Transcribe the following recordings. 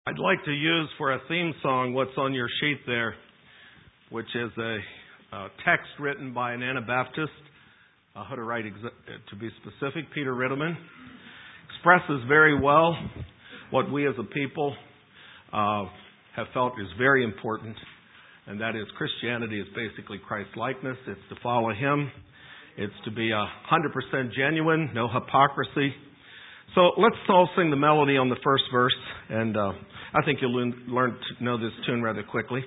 I'd like to use for a theme song what's on your sheet there, which is a text written by an Anabaptist, Hutterite to be specific, Peter Rittelman. Expresses very well what we as a people have felt is very important, and that is Christianity is basically Christ-likeness. It's to follow Him. It's to be 100% genuine, no hypocrisy. So let's all sing the melody on the first verse, and I think you'll learn to know this tune rather quickly.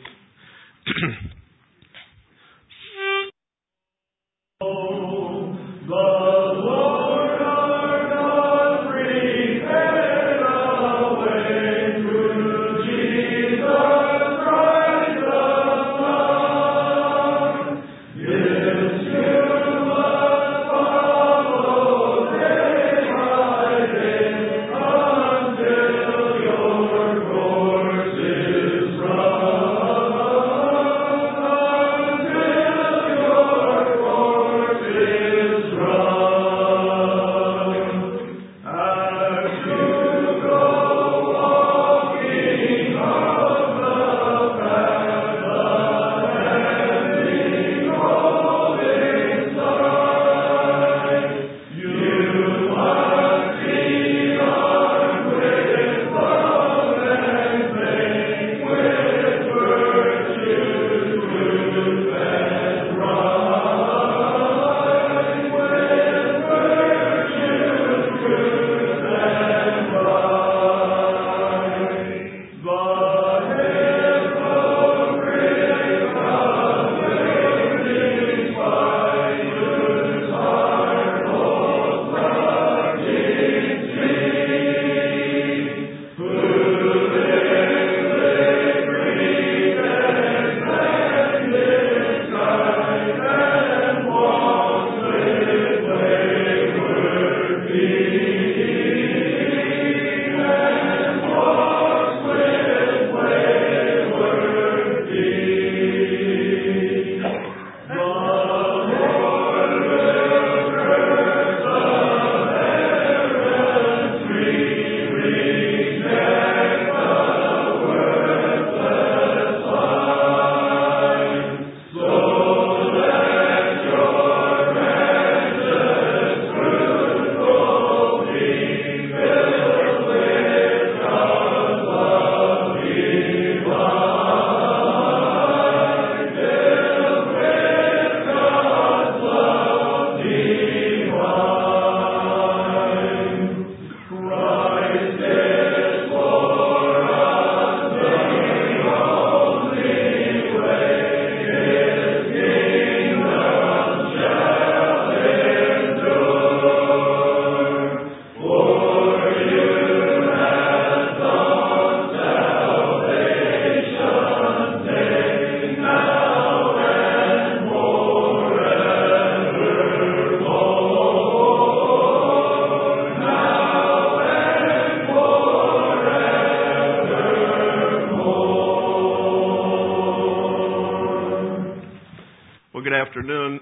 Afternoon.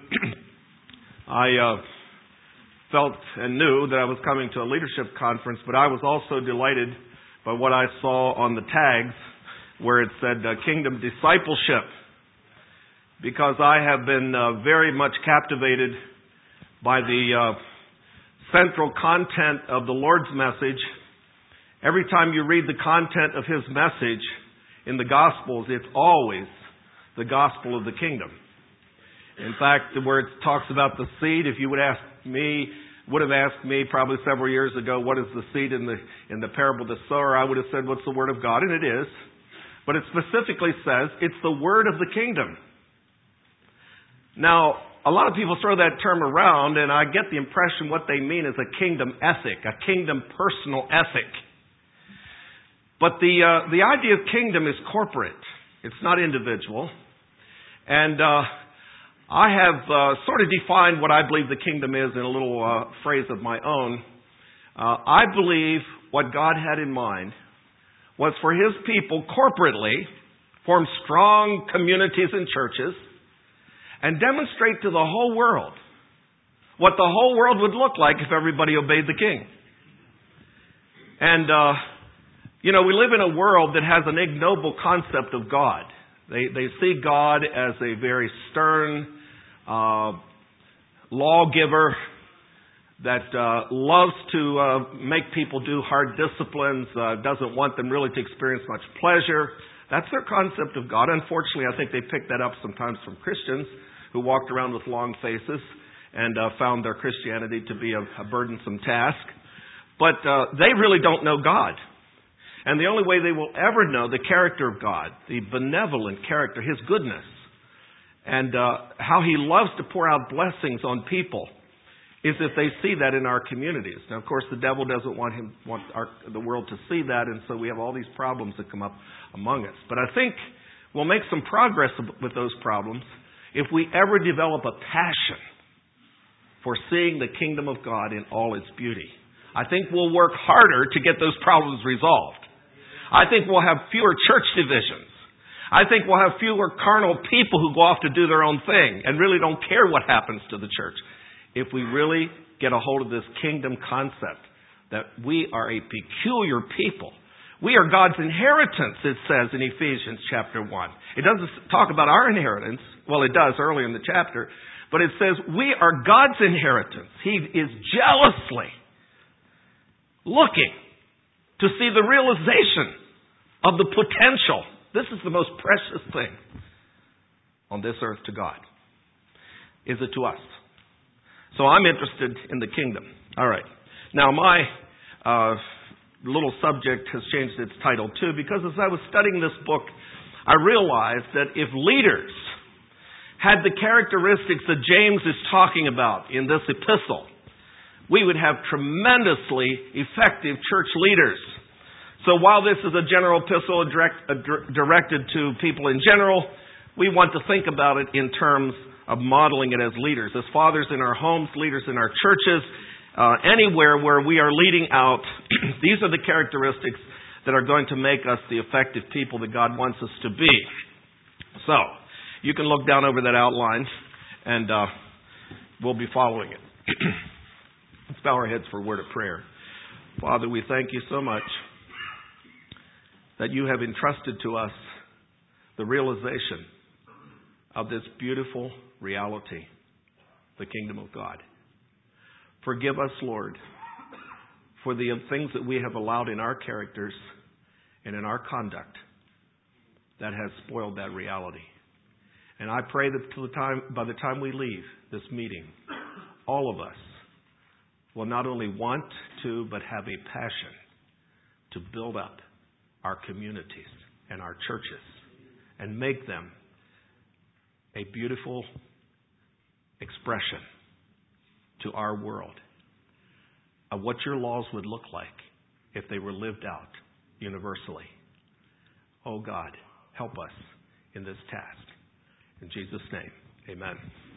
I felt and knew that I was coming to a leadership conference, but I was also delighted by what I saw on the tags where it said Kingdom Discipleship, because I have been very much captivated by the central content of the Lord's message. Every time you read the content of His message in the Gospels, it's always the gospel of the kingdom. In fact, where it talks about the seed, if you would have asked me probably several years ago, what is the seed in the parable of the sower, I would have said, what's the word of God? And it is. But it specifically says it's the word of the kingdom. Now, a lot of people throw that term around, and I get the impression what they mean is a kingdom ethic, a kingdom personal ethic. But the idea of kingdom is corporate. It's not individual. And I have sort of defined what I believe the kingdom is in a little phrase of my own. I believe what God had in mind was for His people corporately form strong communities and churches and demonstrate to the whole world what the whole world would look like if everybody obeyed the King. And You know, we live in a world that has an ignoble concept of God. They see God as a very stern lawgiver that loves to make people do hard disciplines, doesn't want them really to experience much pleasure. That's their concept of God. Unfortunately, I think they picked that up sometimes from Christians who walked around with long faces and found their Christianity to be a burdensome task. But they really don't know God. And the only way they will ever know the character of God, the benevolent character, His goodness, and how He loves to pour out blessings on people, is if they see that in our communities. Now, of course, the devil doesn't want the world to see that, and so we have all these problems that come up among us. But I think we'll make some progress with those problems if we ever develop a passion for seeing the kingdom of God in all its beauty. I think we'll work harder to get those problems resolved. I think we'll have fewer church divisions. I think we'll have fewer carnal people who go off to do their own thing and really don't care what happens to the church. If we really get a hold of this kingdom concept that we are a peculiar people. We are God's inheritance, it says in Ephesians chapter 1. It doesn't talk about our inheritance. Well, it does early in the chapter. But it says we are God's inheritance. He is jealously looking to see the realization of the potential. This is the most precious thing on this earth to God. Is it to us? So I'm interested in the kingdom. All right. Now my little subject has changed its title too, because as I was studying this book, I realized that if leaders had the characteristics that James is talking about in this epistle, we would have tremendously effective church leaders. So while this is a general epistle directed to people in general, we want to think about it in terms of modeling it as leaders. As fathers in our homes, leaders in our churches, anywhere where we are leading out, these are the characteristics that are going to make us the effective people that God wants us to be. So, you can look down over that outline and we'll be following it. Let's bow our heads for a word of prayer. Father, we thank you so much that you have entrusted to us the realization of this beautiful reality, the kingdom of God. Forgive us, Lord, for the things that we have allowed in our characters and in our conduct that has spoiled that reality. And I pray that by the time we leave this meeting, all of us will not only want to, but have a passion to build up our communities and our churches and make them a beautiful expression to our world of what your laws would look like if they were lived out universally. Oh God, help us in this task. In Jesus' name, amen.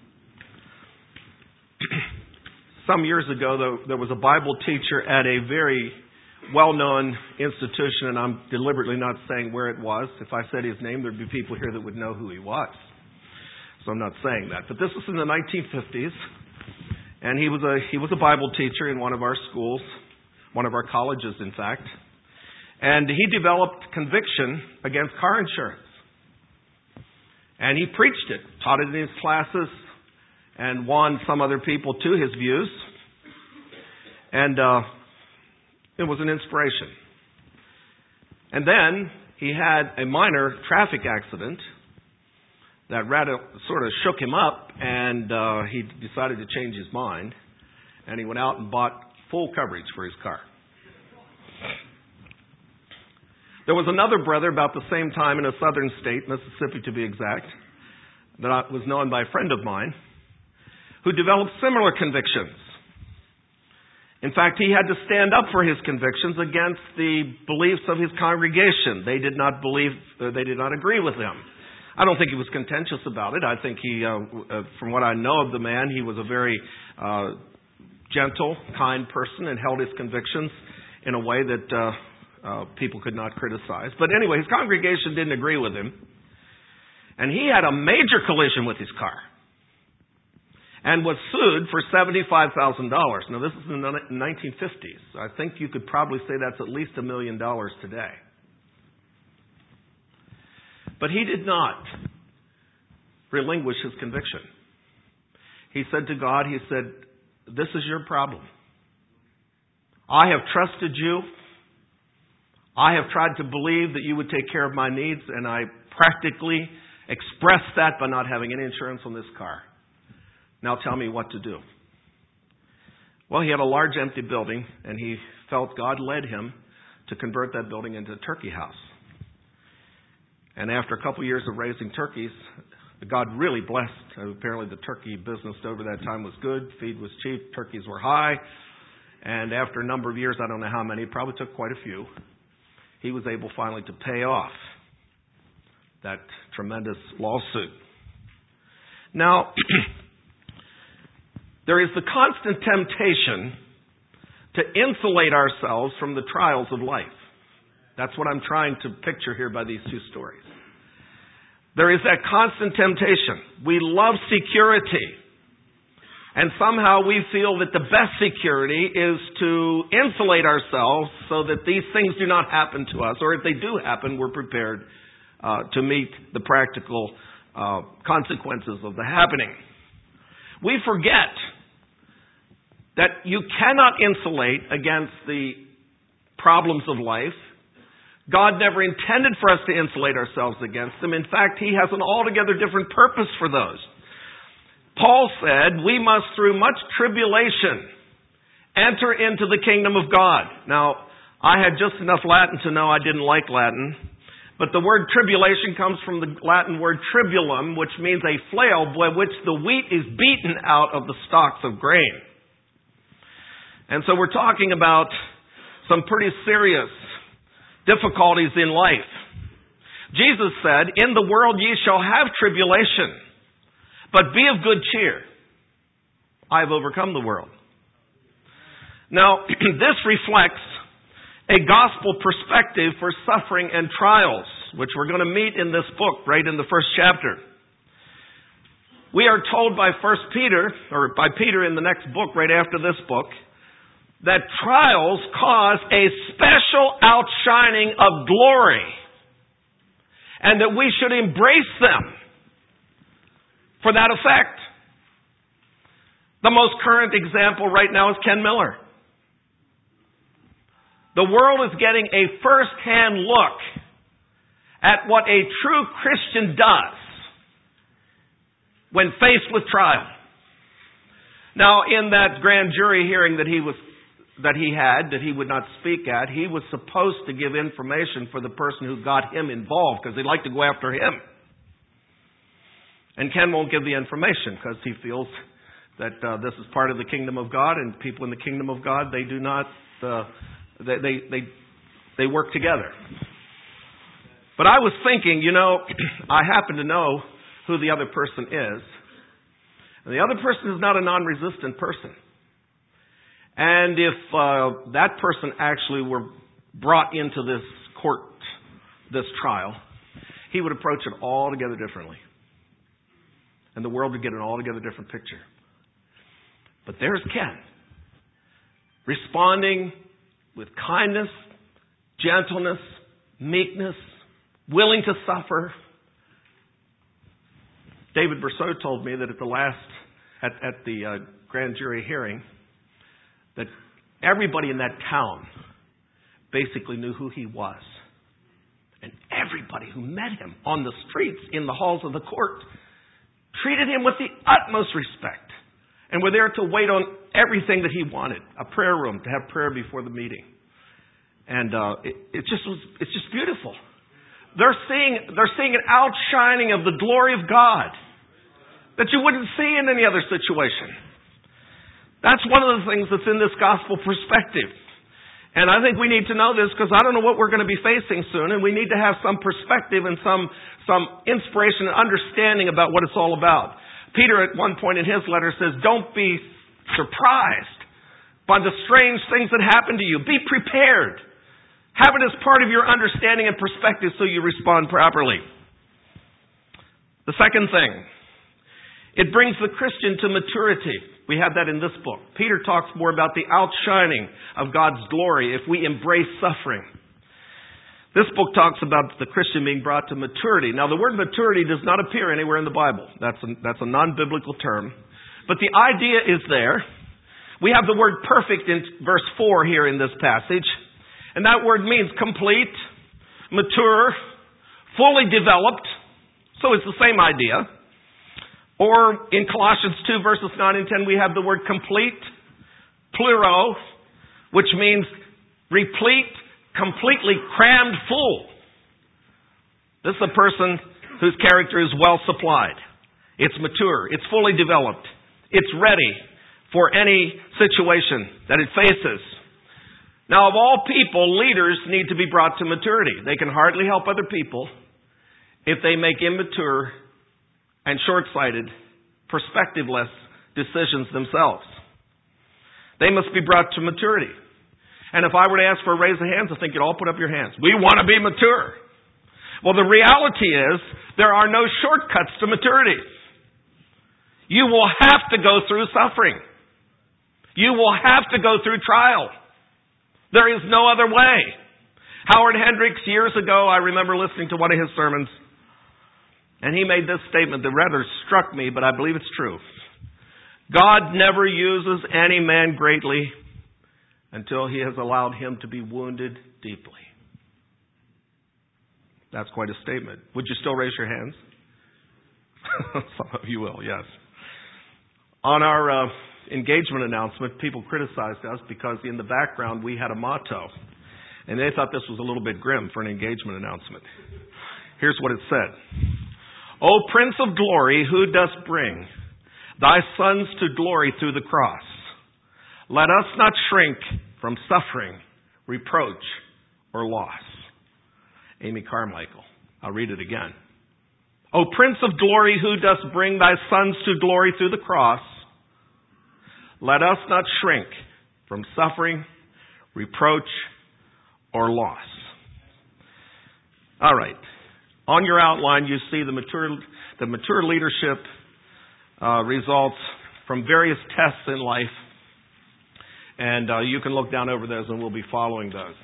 Some years ago, there was a Bible teacher at a very well-known institution, and I'm deliberately not saying where it was. If I said his name, there'd be people here that would know who he was. So I'm not saying that. But this was in the 1950s, and he was a Bible teacher in one of our schools, one of our colleges, in fact. And he developed conviction against car insurance. And he preached it, taught it in his classes, and won some other people to his views. And it was an inspiration. And then he had a minor traffic accident that rather sort of shook him up, and he decided to change his mind. And he went out and bought full coverage for his car. There was another brother about the same time in a southern state, Mississippi to be exact, that was known by a friend of mine, who developed similar convictions. In fact, he had to stand up for his convictions against the beliefs of his congregation. They did not agree with him. I don't think he was contentious about it. I think he, from what I know of the man, he was a very gentle, kind person and held his convictions in a way that people could not criticize. But anyway, his congregation didn't agree with him. And he had a major collision with his car. and was sued for $75,000. Now, this is in the 1950s. I think you could probably say that's at least $1 million today. But he did not relinquish his conviction. He said to God, he said, this is your problem. I have trusted you. I have tried to believe that you would take care of my needs, and I practically expressed that by not having any insurance on this car. Now tell me what to do. Well, he had a large empty building, and he felt God led him to convert that building into a turkey house. And after a couple of years of raising turkeys, God really blessed. Apparently the turkey business over that time was good. Feed was cheap. Turkeys were high. And after a number of years, I don't know how many, probably took quite a few, he was able finally to pay off that tremendous lawsuit. Now, there is the constant temptation to insulate ourselves from the trials of life. That's what I'm trying to picture here by these two stories. There is that constant temptation. We love security. And somehow we feel that the best security is to insulate ourselves so that these things do not happen to us. Or if they do happen, we're prepared to meet the practical consequences of the happening. We forget that you cannot insulate against the problems of life. God never intended for us to insulate ourselves against them. In fact, He has an altogether different purpose for those. Paul said, we must through much tribulation enter into the kingdom of God. Now, I had just enough Latin to know I didn't like Latin, but the word tribulation comes from the Latin word tribulum, which means a flail by which the wheat is beaten out of the stalks of grain. And so we're talking about some pretty serious difficulties in life. Jesus said, in the world ye shall have tribulation, but be of good cheer. I have overcome the world. Now, this reflects a gospel perspective for suffering and trials, which we're going to meet in this book, right in the first chapter. We are told by by Peter in the next book, right after this book, that trials cause a special outshining of glory, and that we should embrace them for that effect. The most current example right now is Ken Miller. The world is getting a first-hand look at what a true Christian does when faced with trial. Now, in that grand jury hearing that he would not speak at, he was supposed to give information for the person who got him involved, because they'd like to go after him. And Ken won't give the information because he feels that this is part of the kingdom of God, and people in the kingdom of God, they do not, they work together. But I was thinking, I happen to know who the other person is. And the other person is not a non-resistant person. And if that person actually were brought into this court, this trial, he would approach it altogether differently. And the world would get an altogether different picture. But there's Ken, responding with kindness, gentleness, meekness, willing to suffer. David Berceau told me that at the grand jury hearing, that everybody in that town basically knew who he was. And everybody who met him on the streets, in the halls of the court, treated him with the utmost respect. And were there to wait on everything that he wanted. A prayer room, to have prayer before the meeting. And it's just beautiful. They're seeing an outshining of the glory of God that you wouldn't see in any other situation. That's one of the things that's in this gospel perspective. And I think we need to know this because I don't know what we're going to be facing soon, and we need to have some perspective and some inspiration and understanding about what it's all about. Peter at one point in his letter says, don't be surprised by the strange things that happen to you. Be prepared. Have it as part of your understanding and perspective so you respond properly. The second thing It brings the Christian to maturity. We have that in this book. Peter talks more about the outshining of God's glory if we embrace suffering. This book talks about the Christian being brought to maturity. Now, the word maturity does not appear anywhere in the Bible. That's a non-biblical term. But the idea is there. We have the word perfect in verse 4 here in this passage. And that word means complete, mature, fully developed. So it's the same idea. Or in Colossians 2 verses 9 and 10 we have the word complete, pluro, which means replete, completely crammed full. This is a person whose character is well supplied. It's mature. It's fully developed. It's ready for any situation that it faces. Now, of all people, leaders need to be brought to maturity. They can hardly help other people if they make immature and short-sighted, perspectiveless decisions themselves. They must be brought to maturity. And if I were to ask for a raise of hands, I think you'd all put up your hands. We want to be mature. Well, the reality is there are no shortcuts to maturity. You will have to go through suffering. You will have to go through trial. There is no other way. Howard Hendricks, years ago, I remember listening to one of his sermons, and he made this statement that rather struck me, but I believe it's true. God never uses any man greatly until he has allowed him to be wounded deeply. That's quite a statement. Would you still raise your hands? Some of you will, yes. On our engagement announcement, people criticized us because in the background we had a motto. And they thought this was a little bit grim for an engagement announcement. Here's what it said. O Prince of Glory, who dost bring thy sons to glory through the cross, let us not shrink from suffering, reproach, or loss. Amy Carmichael. I'll read it again. O Prince of Glory, who dost bring thy sons to glory through the cross, let us not shrink from suffering, reproach, or loss. All right. On your outline, you see the mature leadership results from various tests in life. And you can look down over those and we'll be following those.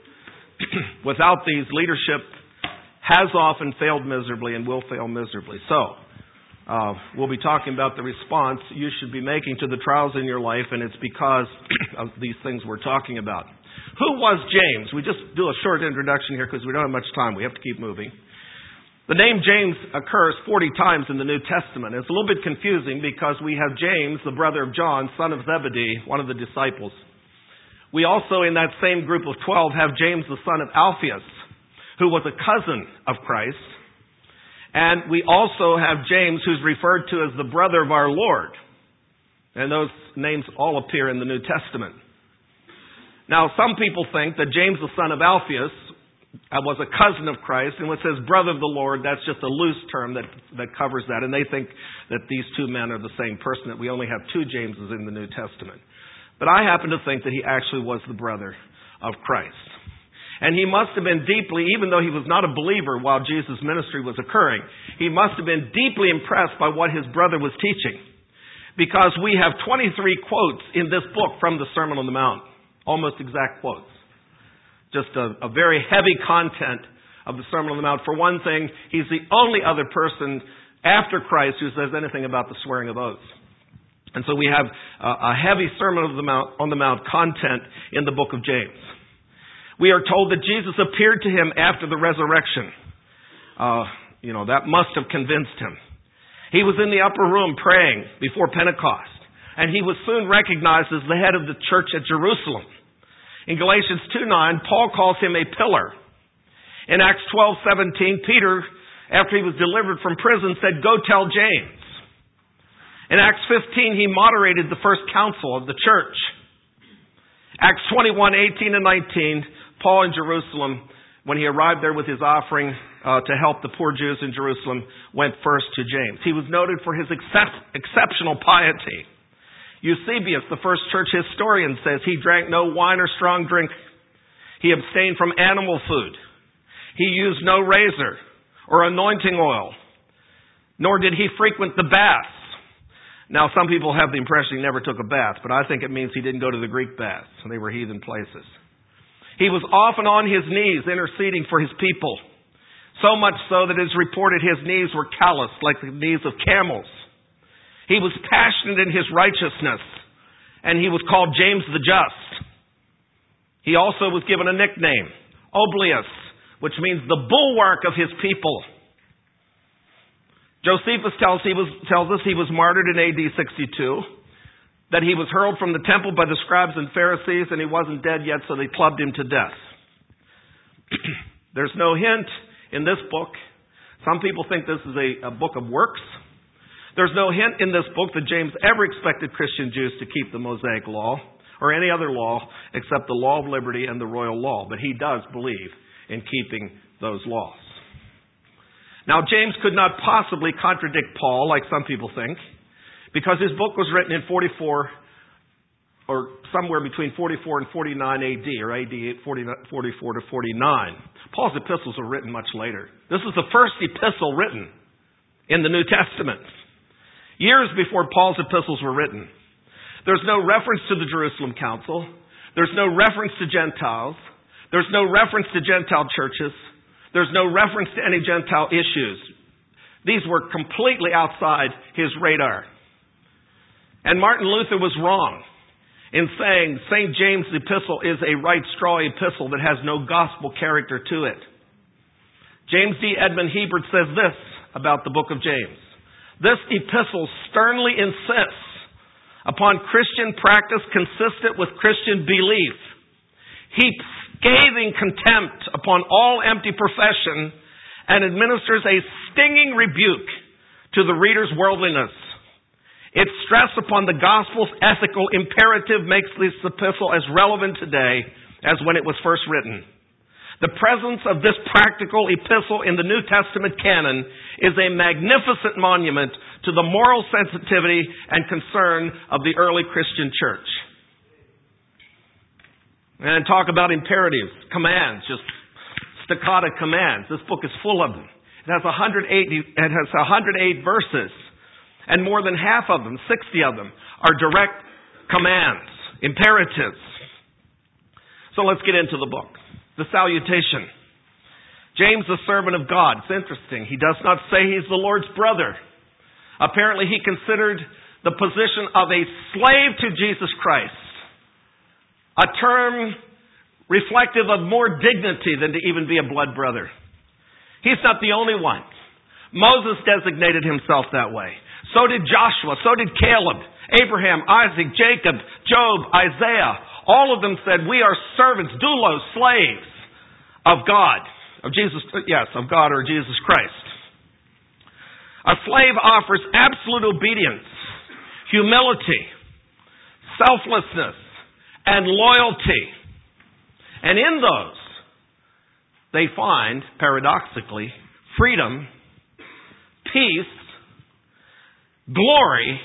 Without these, leadership has often failed miserably and will fail miserably. So, we'll be talking about the response you should be making to the trials in your life, and it's because of these things we're talking about. Who was James? We just do a short introduction here because we don't have much time. We have to keep moving. The name James occurs 40 times in the New Testament. It's a little bit confusing because we have James, the brother of John, son of Zebedee, one of the disciples. We also, in that same group of 12, have James, the son of Alphaeus, who was a cousin of Christ. And we also have James, who's referred to as the brother of our Lord. And those names all appear in the New Testament. Now, some people think that James, the son of Alphaeus, was a cousin of Christ, and when it says brother of the Lord, that's just a loose term that covers that. And they think that these two men are the same person, that we only have two Jameses in the New Testament. But I happen to think that he actually was the brother of Christ. And he must have been deeply, even though he was not a believer while Jesus' ministry was occurring, he must have been deeply impressed by what his brother was teaching. Because we have 23 quotes in this book from the Sermon on the Mount. Almost exact quotes. Just a very heavy content of the Sermon on the Mount. For one thing, he's the only other person after Christ who says anything about the swearing of oaths. And so we have a heavy Sermon on the Mount content in the book of James. We are told that Jesus appeared to him after the resurrection. That must have convinced him. He was in the upper room praying before Pentecost. And he was soon recognized as the head of the church at Jerusalem. In Galatians 2:9, Paul calls him a pillar. In Acts 12:17, Peter, after he was delivered from prison, said, "Go tell James." In Acts 15, he moderated the first council of the church. Acts 21:18 and 19, Paul in Jerusalem, when he arrived there with his offering to help the poor Jews in Jerusalem, went first to James. He was noted for his exceptional piety. Eusebius, the first church historian, says he drank no wine or strong drink. He abstained from animal food. He used no razor or anointing oil, nor did he frequent the baths. Now, some people have the impression he never took a bath, but I think it means he didn't go to the Greek baths. They were heathen places. He was often on his knees interceding for his people, so much so that it is reported his knees were calloused like the knees of camels. He was passionate in his righteousness, and he was called James the Just. He also was given a nickname, Oblius, which means the bulwark of his people. Josephus tells us he was martyred in AD 62, that he was hurled from the temple by the scribes and Pharisees, and he wasn't dead yet, so they clubbed him to death. There's no hint in this book. Some people think this is a book of works. There's no hint in this book that James ever expected Christian Jews to keep the Mosaic law or any other law except the law of liberty and the royal law. But he does believe in keeping those laws. Now, James could not possibly contradict Paul, like some people think, because his book was written in 44, or somewhere between 44 and 49 AD, or AD 44 to 49. Paul's epistles were written much later. This is the first epistle written in the New Testament, years before Paul's epistles were written. There's no reference to the Jerusalem Council. There's no reference to Gentiles. There's no reference to Gentile churches. There's no reference to any Gentile issues. These were completely outside his radar. And Martin Luther was wrong in saying St. James' epistle is a right straw epistle that has no gospel character to it. James D. Edmund Hebert says this about the book of James. This epistle sternly insists upon Christian practice consistent with Christian belief, heaps scathing contempt upon all empty profession, and administers a stinging rebuke to the reader's worldliness. Its stress upon the gospel's ethical imperative makes this epistle as relevant today as when it was first written. The presence of this practical epistle in the New Testament canon is a magnificent monument to the moral sensitivity and concern of the early Christian church. And talk about imperatives, commands, just staccato commands. This book is full of them. It has 108 verses, and more than half of them, 60 of them, are direct commands, imperatives. So let's get into the book. The salutation. James, the servant of God. It's interesting. He does not say he's the Lord's brother. Apparently he considered the position of a slave to Jesus Christ a term reflective of more dignity than to even be a blood brother. He's not the only one. Moses designated himself that way. So did Joshua. So did Caleb, Abraham, Isaac, Jacob, Job, Isaiah. All of them said, we are servants, doulos, slaves of God. Of God or Jesus Christ. A slave offers absolute obedience, humility, selflessness, and loyalty. And in those, they find, paradoxically, freedom, peace, glory,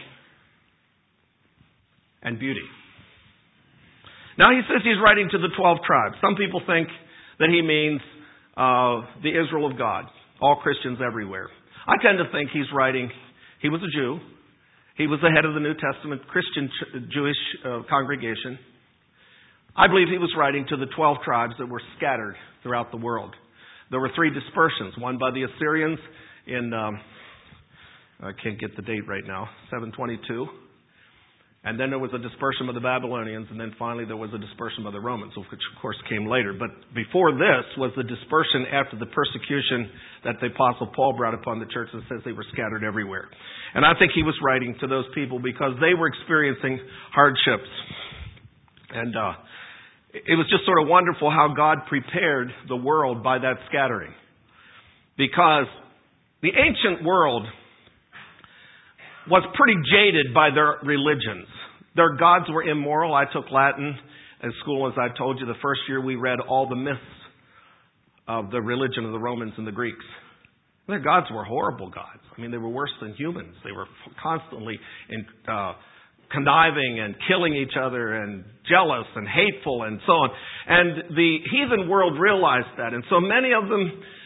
and beauty. Now he says he's writing to the 12 tribes. Some people think that he means the Israel of God, all Christians everywhere. I tend to think he was a Jew. He was the head of the New Testament Christian Jewish congregation. I believe he was writing to the 12 tribes that were scattered throughout the world. There were 3 dispersions, one by the Assyrians in, I can't get the date right now, 722. And then there was a dispersion of the Babylonians, and then finally there was a dispersion of the Romans, which of course came later. But before this was the dispersion after the persecution that the Apostle Paul brought upon the church that says they were scattered everywhere. And I think he was writing to those people because they were experiencing hardships. And it was just sort of wonderful how God prepared the world by that scattering. Because the ancient world was pretty jaded by their religions. Their gods were immoral. I took Latin at school, as I told you. The first year we read all the myths of the religion of the Romans and the Greeks. Their gods were horrible gods. I mean, they were worse than humans. They were constantly conniving and killing each other and jealous and hateful and so on. And the heathen world realized that. And so many of them,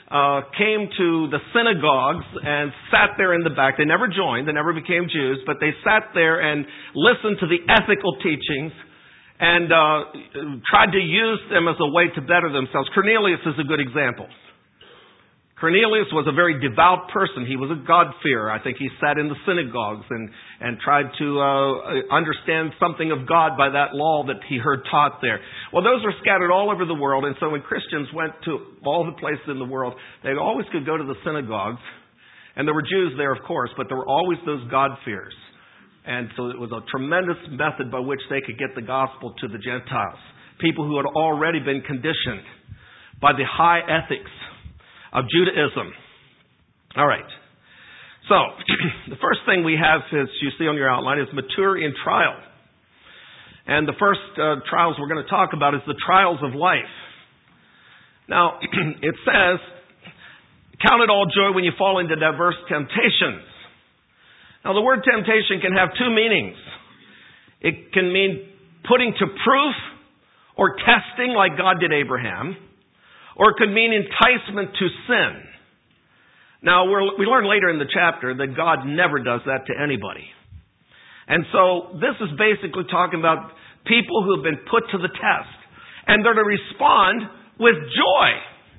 came to the synagogues and sat there in the back. They never joined. They never became Jews, but they sat there and listened to the ethical teachings and tried to use them as a way to better themselves. Cornelius is a good example. Cornelius was a very devout person. He was a God-fearer. I think he sat in the synagogues and tried to understand something of God by that law that he heard taught there. Well, those were scattered all over the world, and so when Christians went to all the places in the world, they always could go to the synagogues, and there were Jews there, of course, but there were always those God-fearers. And so it was a tremendous method by which they could get the gospel to the Gentiles, people who had already been conditioned by the high ethics of Judaism. All right. So, the first thing we have, as you see on your outline, is mature in trial. And the first trials we're going to talk about is the trials of life. Now, it says, count it all joy when you fall into diverse temptations. Now, the word temptation can have two meanings. It can mean putting to proof or testing like God did Abraham. Or it could mean enticement to sin. Now, we learn later in the chapter that God never does that to anybody. And so, this is basically talking about people who have been put to the test. And they're to respond with joy.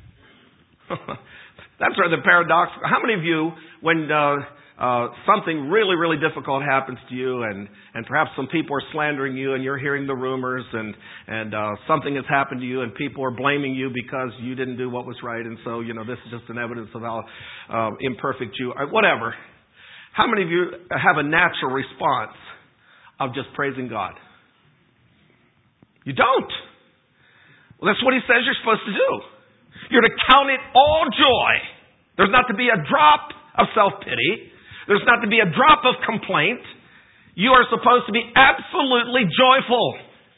That's rather paradoxical. How many of you, when something really, really difficult happens to you and perhaps some people are slandering you and you're hearing the rumors and something has happened to you and people are blaming you because you didn't do what was right and so, this is just an evidence of how imperfect you are, whatever. How many of you have a natural response of just praising God? You don't. Well, that's what he says you're supposed to do. You're to count it all joy. There's not to be a drop of self-pity. There's not to be a drop of complaint. You are supposed to be absolutely joyful.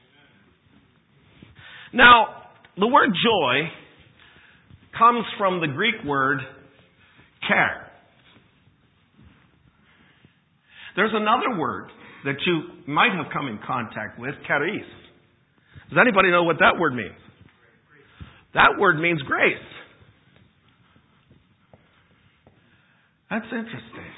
Now, the word joy comes from the Greek word care. There's another word that you might have come in contact with, charis. Does anybody know what that word means? That word means grace. That's interesting.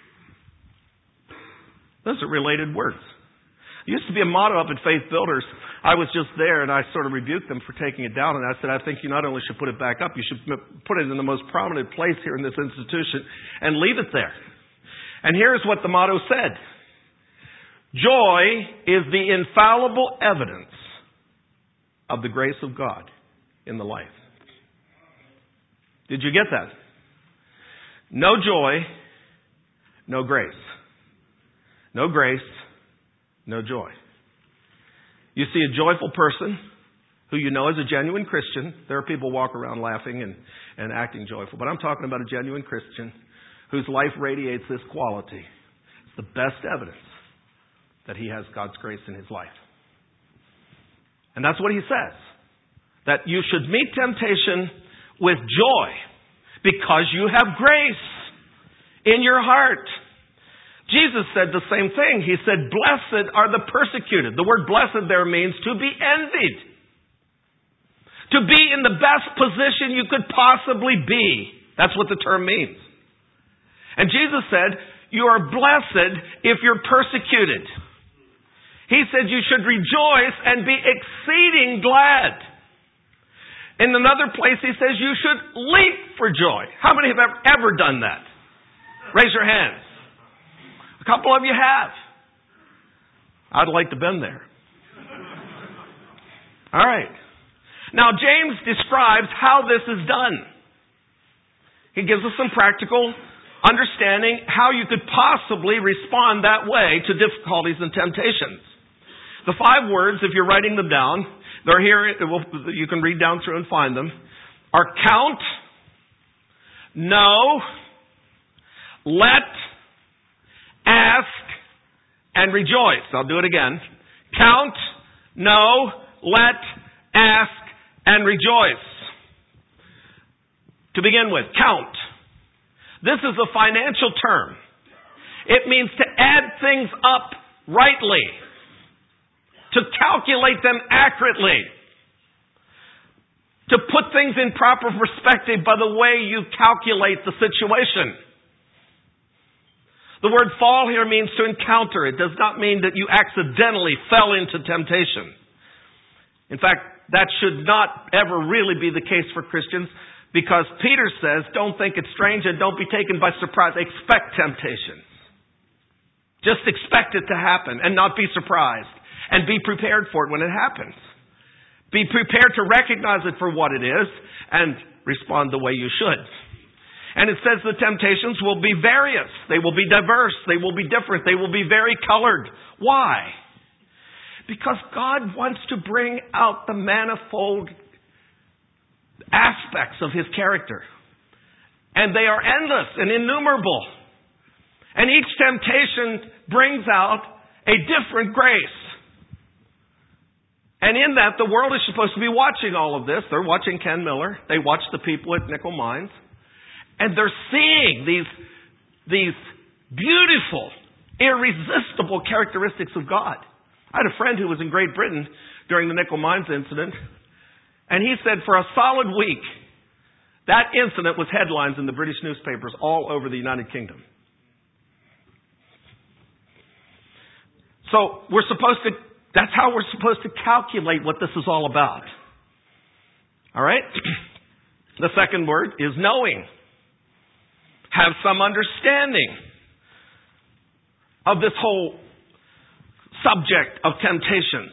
Those are related words. There used to be a motto up at Faith Builders. I was just there and I sort of rebuked them for taking it down. And I said, I think you not only should put it back up, you should put it in the most prominent place here in this institution and leave it there. And here's what the motto said. Joy is the infallible evidence of the grace of God in the life. Did you get that? No joy, no grace. No grace, no joy. You see a joyful person who you know is a genuine Christian. There are people walk around laughing and acting joyful. But I'm talking about a genuine Christian whose life radiates this quality. It's the best evidence that he has God's grace in his life. And that's what he says. That you should meet temptation with joy because you have grace in your heart. Jesus said the same thing. He said, blessed are the persecuted. The word blessed there means to be envied. To be in the best position you could possibly be. That's what the term means. And Jesus said, you are blessed if you're persecuted. He said you should rejoice and be exceeding glad. In another place he says you should leap for joy. How many have ever done that? Raise your hands. A couple of you have. I'd like to have been there. All right. Now, James describes how this is done. He gives us some practical understanding how you could possibly respond that way to difficulties and temptations. The 5 words, if you're writing them down, they're here. You can read down through and find them. Are count, know, let, ask, and rejoice. I'll do it again. Count, know, let, ask, and rejoice. To begin with, count. This is a financial term. It means to add things up rightly. To calculate them accurately. to put things in proper perspective by the way you calculate the situation. The word fall here means to encounter. It does not mean that you accidentally fell into temptation. In fact, that should not ever really be the case for Christians, because Peter says, don't think it's strange and don't be taken by surprise. Expect temptations. Just expect it to happen and not be surprised. And be prepared for it when it happens. Be prepared to recognize it for what it is and respond the way you should. And it says the temptations will be various. They will be diverse. They will be different. They will be vari-colored. Why? Because God wants to bring out the manifold aspects of His character. And they are endless and innumerable. And each temptation brings out a different grace. And in that, the world is supposed to be watching all of this. They're watching Ken Miller. They watch the people at Nickel Mines. And they're seeing these beautiful, irresistible characteristics of God. I had a friend who was in Great Britain during the Nickel Mines incident. And he said for a solid week, that incident was headlines in the British newspapers all over the United Kingdom. So that's how we're supposed to calculate what this is all about. All right? The second word is knowing. Have some understanding of this whole subject of temptations.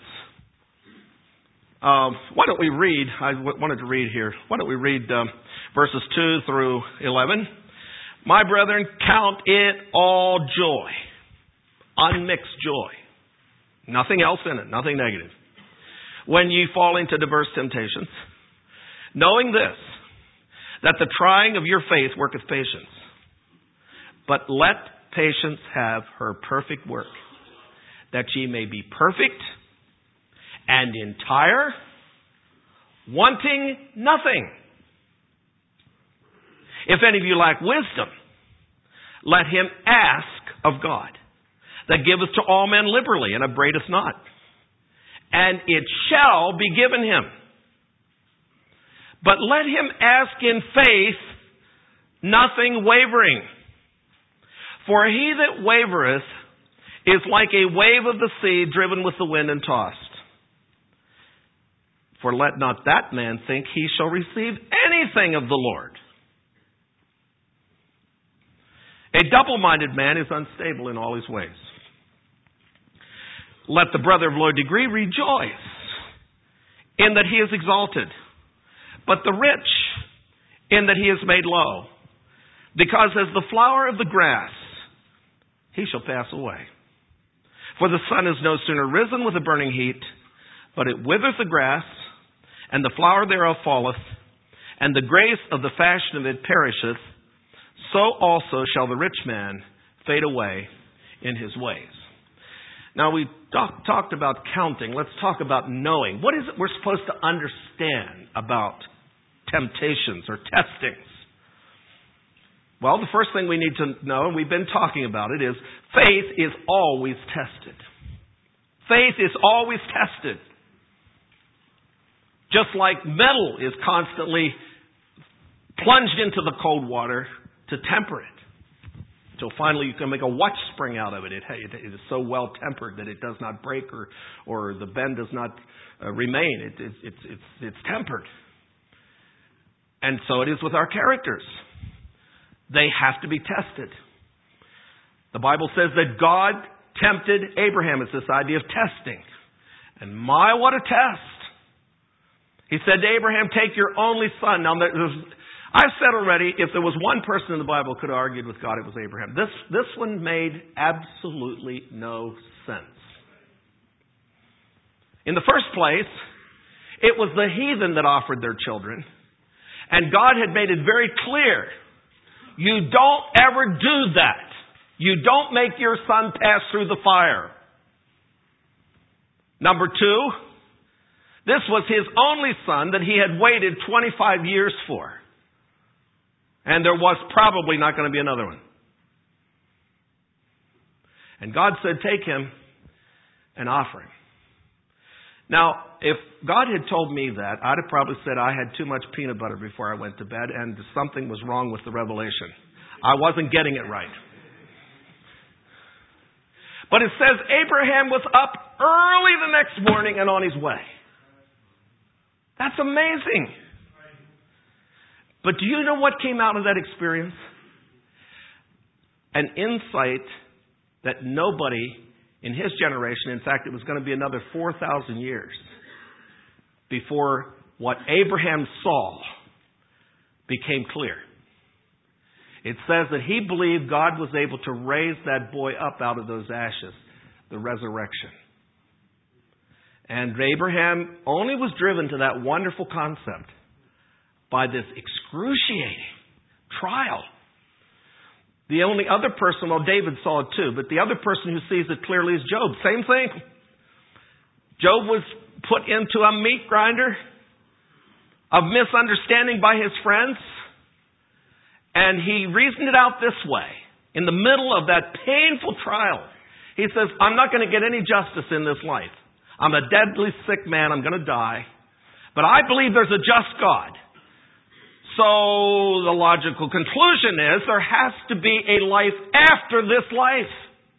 Why don't we read, I wanted to read here, why don't we read verses 2 through 11. My brethren, count it all joy, unmixed joy. Nothing else in it, nothing negative. When ye fall into diverse temptations, knowing this, that the trying of your faith worketh patience. But let patience have her perfect work, that ye may be perfect and entire, wanting nothing. If any of you lack wisdom, let him ask of God, that giveth to all men liberally, and upbraideth not. And it shall be given him. But let him ask in faith, nothing wavering. For he that wavereth is like a wave of the sea, driven with the wind and tossed. For let not that man think he shall receive anything of the Lord. A double-minded man is unstable in all his ways. Let the brother of low degree rejoice in that he is exalted, but the rich in that he is made low. Because as the flower of the grass, he shall pass away. For the sun is no sooner risen with a burning heat, but it withereth the grass, and the flower thereof falleth, and the grace of the fashion of it perisheth. So also shall the rich man fade away in his ways. Now we talked about counting. Let's talk about knowing. What is it we're supposed to understand about temptations or testings? Well, the first thing we need to know, and we've been talking about it, is faith is always tested. Faith is always tested. Just like metal is constantly plunged into the cold water to temper it. Until finally you can make a watch spring out of it. It is so well tempered that it does not break or the bend does not remain. It's tempered. And so it is with our characters. They have to be tested. The Bible says that God tempted Abraham. It's this idea of testing. And my, what a test. He said to Abraham, take your only son. Now, I've said already, if there was one person in the Bible who could have argued with God, it was Abraham. This one made absolutely no sense. In the first place, it was the heathen that offered their children. And God had made it very clear, you don't ever do that. You don't make your son pass through the fire. Number two, this was his only son that he had waited 25 years for. And there was probably not going to be another one. And God said, take him and offer him. Now, if God had told me that, I'd have probably said I had too much peanut butter before I went to bed and something was wrong with the revelation. I wasn't getting it right. But it says Abraham was up early the next morning and on his way. That's amazing. But do you know what came out of that experience? An insight that nobody in his generation, in fact, it was going to be another 4,000 years before what Abraham saw became clear. It says that he believed God was able to raise that boy up out of those ashes, the resurrection. And Abraham only was driven to that wonderful concept by this excruciating trial. The only other person, well, David saw it too, but the other person who sees it clearly is Job. Same thing. Job was put into a meat grinder of misunderstanding by his friends, and he reasoned it out this way. In the middle of that painful trial, he says, I'm not going to get any justice in this life. I'm a deadly sick man. I'm going to die. But I believe there's a just God. So the logical conclusion is there has to be a life after this life.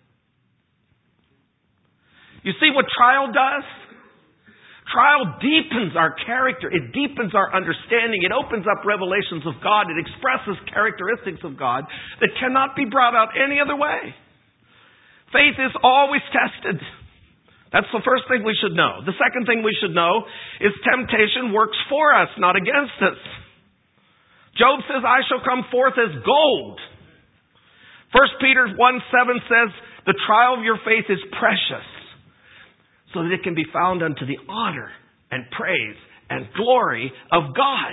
You see what trial does? Trial deepens our character. It deepens our understanding. It opens up revelations of God. It expresses characteristics of God that cannot be brought out any other way. Faith is always tested. That's the first thing we should know. The second thing we should know is temptation works for us, not against us. Job says, I shall come forth as gold. 1 Peter 1:7 says, the trial of your faith is precious, so that it can be found unto the honor and praise and glory of God.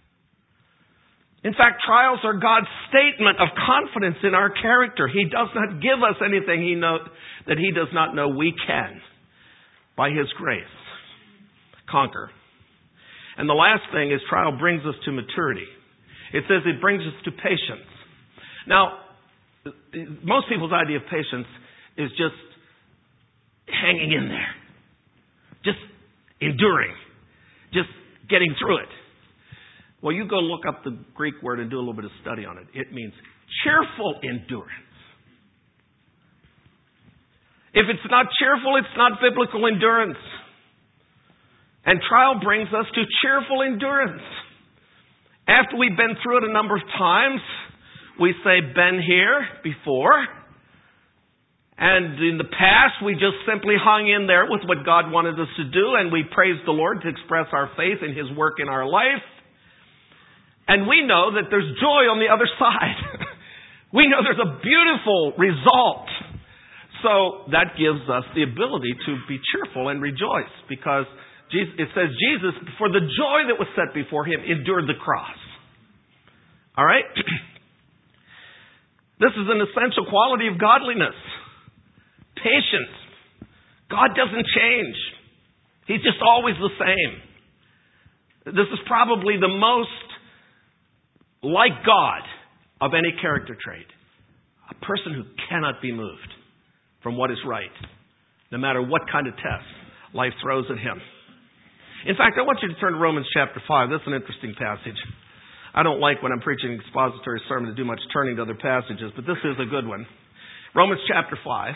In fact, trials are God's statement of confidence in our character. He does not give us anything that He does not know we can, by His grace, conquer. And the last thing is trial brings us to maturity. It says it brings us to patience. Now, most people's idea of patience is just hanging in there. Just enduring. Just getting through it. Well, you go look up the Greek word and do a little bit of study on it. It means cheerful endurance. If it's not cheerful, it's not biblical endurance. And trial brings us to cheerful endurance. After we've been through it a number of times, we say, been here before. And in the past, we just simply hung in there with what God wanted us to do, and we praised the Lord to express our faith in His work in our life. And we know that there's joy on the other side. We know there's a beautiful result. So that gives us the ability to be cheerful and rejoice, because it says Jesus, for the joy that was set before Him, endured the cross. All right? This is an essential quality of godliness. Patience. God doesn't change. He's just always the same. This is probably the most like God of any character trait. A person who cannot be moved from what is right, no matter what kind of test life throws at him. In fact, I want you to turn to Romans chapter 5. That's an interesting passage. I don't like when I'm preaching an expository sermon to do much turning to other passages, but this is a good one. Romans chapter 5.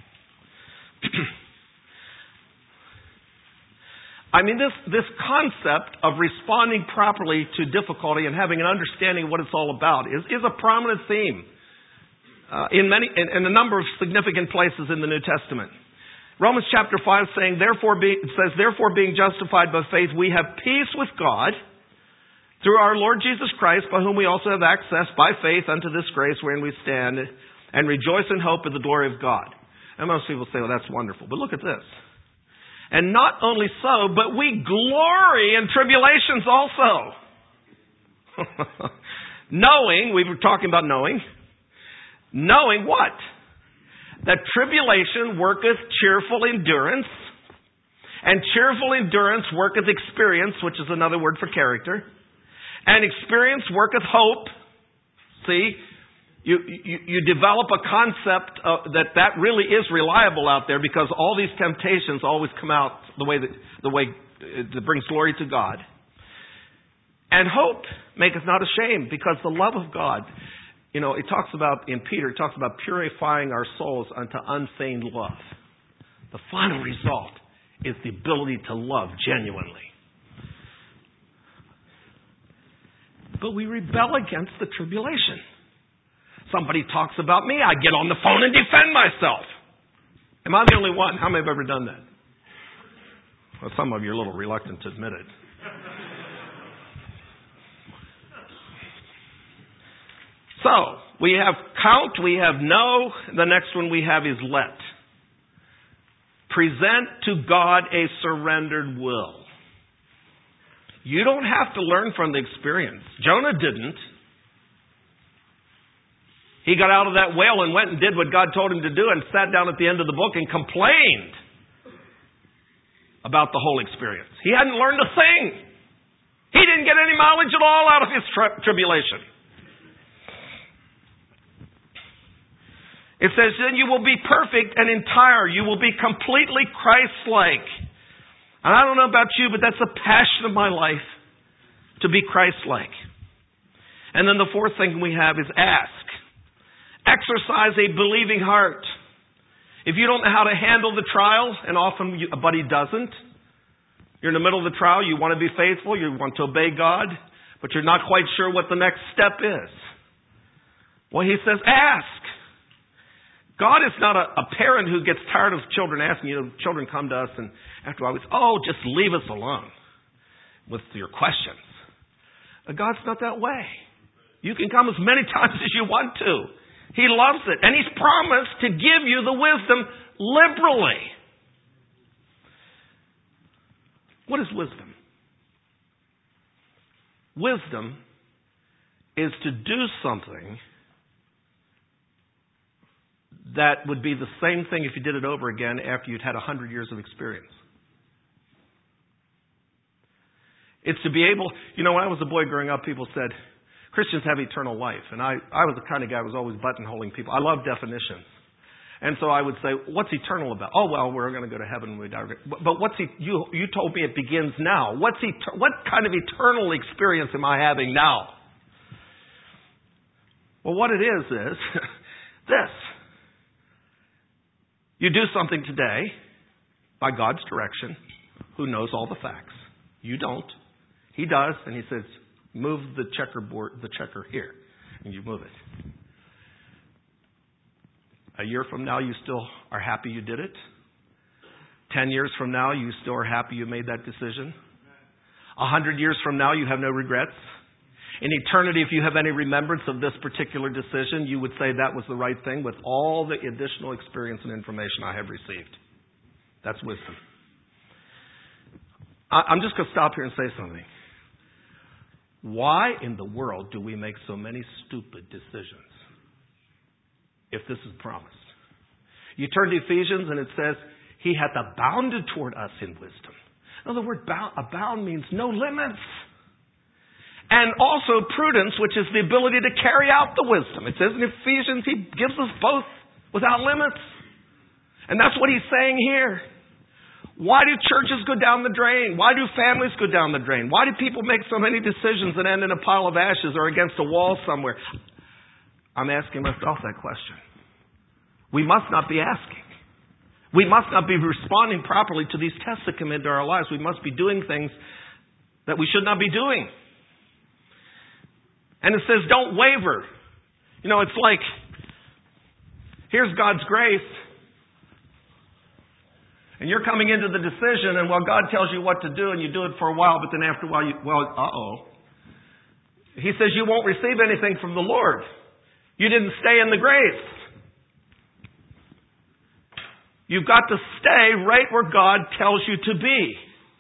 I mean, this concept of responding properly to difficulty and having an understanding of what it's all about is a prominent theme in a number of significant places in the New Testament. Romans chapter 5 saying, therefore being justified by faith, we have peace with God through our Lord Jesus Christ, by whom we also have access by faith unto this grace wherein we stand, and rejoice in hope of the glory of God. And most people say, well, that's wonderful. But look at this. And not only so, but we glory in tribulations also. Knowing, we were talking about knowing what? That tribulation worketh cheerful endurance, and cheerful endurance worketh experience, which is another word for character, and experience worketh hope. See, You develop a concept that really is reliable out there, because all these temptations always come out the way that brings glory to God. And hope maketh not ashamed, because the love of God, it talks about, in Peter, it talks about purifying our souls unto unfeigned love. The final result is the ability to love genuinely. But we rebel against the tribulation. Somebody talks about me, I get on the phone and defend myself. Am I the only one? How many have ever done that? Well, some of you are a little reluctant to admit it. So, we have count, we have know. The next one we have is let. Present to God a surrendered will. You don't have to learn from the experience. Jonah didn't. He got out of that whale and went and did what God told him to do and sat down at the end of the book and complained about the whole experience. He hadn't learned a thing. He didn't get any mileage at all out of his tribulation. It says, then you will be perfect and entire. You will be completely Christ-like. And I don't know about you, but that's the passion of my life, to be Christ-like. And then the fourth thing we have is ask. Exercise a believing heart. If you don't know how to handle the trial, and often a buddy doesn't, you're in the middle of the trial, you want to be faithful, you want to obey God, but you're not quite sure what the next step is. Well, he says, ask. God is not a parent who gets tired of children asking. Children come to us and after a while, just leave us alone with your questions. God's not that way. You can come as many times as you want to. He loves it. And He's promised to give you the wisdom liberally. What is wisdom? Wisdom is to do something that would be the same thing if you did it over again after you'd had 100 years of experience. It's to be able, when I was a boy growing up, people said, Christians have eternal life. And I was the kind of guy who was always buttonholing people. I love definitions. And so I would say, what's eternal about? Oh, well, we're going to go to heaven when we die. But you told me it begins now. What kind of eternal experience am I having now? Well, what it is this. You do something today by God's direction, who knows all the facts. You don't. He does, and He says, move the checker here, and you move it. A year from now, you still are happy you did it. 10 years from now, you still are happy you made that decision. 100 years from now, you have no regrets. In eternity, if you have any remembrance of this particular decision, you would say that was the right thing with all the additional experience and information I have received. That's wisdom. I'm just going to stop here and say something. Why in the world do we make so many stupid decisions if this is promised? You turn to Ephesians and it says, He hath abounded toward us in wisdom. Now the word abound means no limits. And also prudence, which is the ability to carry out the wisdom. It says in Ephesians, He gives us both without limits. And that's what He's saying here. Why do churches go down the drain? Why do families go down the drain? Why do people make so many decisions that end in a pile of ashes or against a wall somewhere? I'm asking myself that question. We must not be asking. We must not be responding properly to these tests that come into our lives. We must be doing things that we should not be doing. And it says, don't waver. It's like, here's God's grace. And you're coming into the decision, and God tells you what to do, and you do it for a while, but then after a while, He says you won't receive anything from the Lord. You didn't stay in the grace. You've got to stay right where God tells you to be.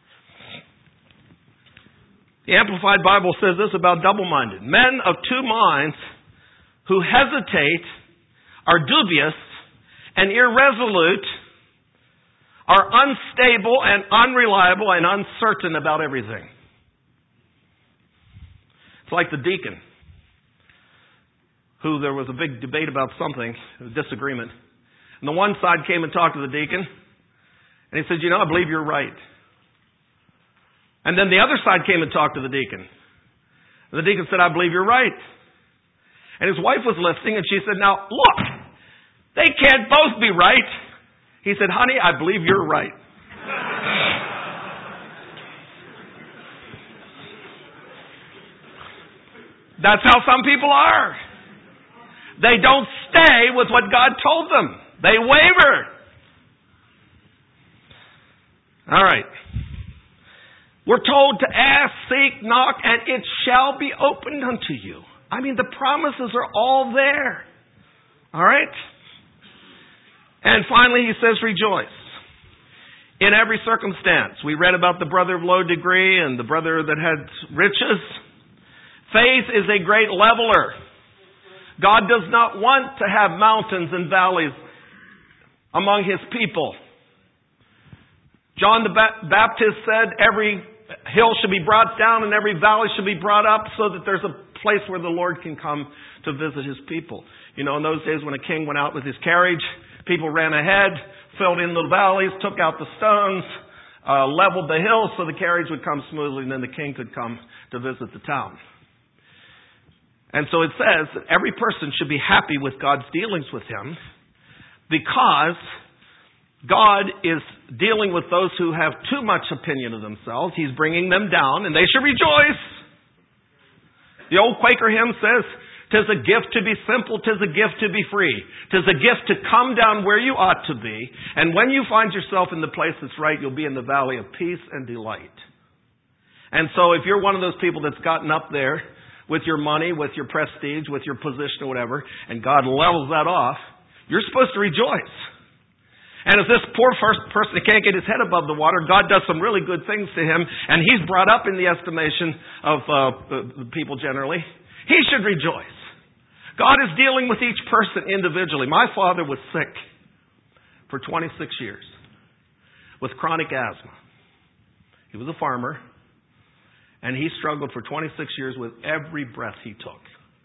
The Amplified Bible says this about double-minded. Men of two minds who hesitate, are dubious, and irresolute, are unstable and unreliable and uncertain about everything. It's like the deacon who there was a big debate about something, a disagreement. And the one side came and talked to the deacon, and he said, I believe you're right. And then the other side came and talked to the deacon. And the deacon said, I believe you're right. And his wife was listening, and she said, now, look, they can't both be right. He said, honey, I believe you're right. That's how some people are. They don't stay with what God told them. They waver. All right. We're told to ask, seek, knock, and it shall be opened unto you. I mean, the promises are all there. All right? And finally, he says, rejoice. In every circumstance. We read about the brother of low degree and the brother that had riches. Faith is a great leveler. God does not want to have mountains and valleys among His people. John the Baptist said every hill should be brought down and every valley should be brought up so that there's a place where the Lord can come to visit His people. In those days when a king went out with his carriage, people ran ahead, filled in the valleys, took out the stones, leveled the hills so the carriage would come smoothly, and then the king could come to visit the town. And so it says that every person should be happy with God's dealings with him because God is dealing with those who have too much opinion of themselves. He's bringing them down, and they should rejoice. The old Quaker hymn says, "'Tis a gift to be simple, 'tis a gift to be free. 'Tis a gift to come down where you ought to be. And when you find yourself in the place that's right, you'll be in the valley of peace and delight.'" And so if you're one of those people that's gotten up there with your money, with your prestige, with your position or whatever, and God levels that off, you're supposed to rejoice. And if this poor first person can't get his head above the water, God does some really good things to him, and he's brought up in the estimation of the people generally, he should rejoice. God is dealing with each person individually. My father was sick for 26 years with chronic asthma. He was a farmer, and he struggled for 26 years with every breath he took.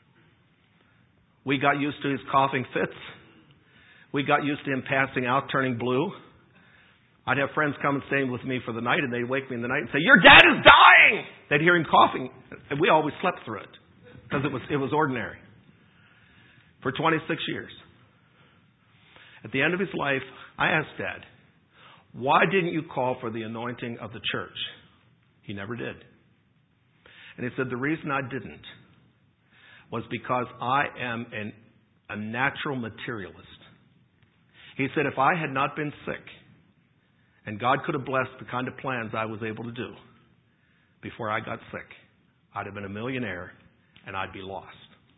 We got used to his coughing fits. We got used to him passing out, turning blue. I'd have friends come and stay with me for the night, and they'd wake me in the night and say, "Your dad is dying!" They'd hear him coughing, and we always slept through it because it was ordinary. For 26 years. At the end of his life, I asked Dad, "Why didn't you call for the anointing of the church?" He never did. And he said, "The reason I didn't was because I am a natural materialist." He said, "If I had not been sick, and God could have blessed the kind of plans I was able to do before I got sick, I'd have been a millionaire and I'd be lost."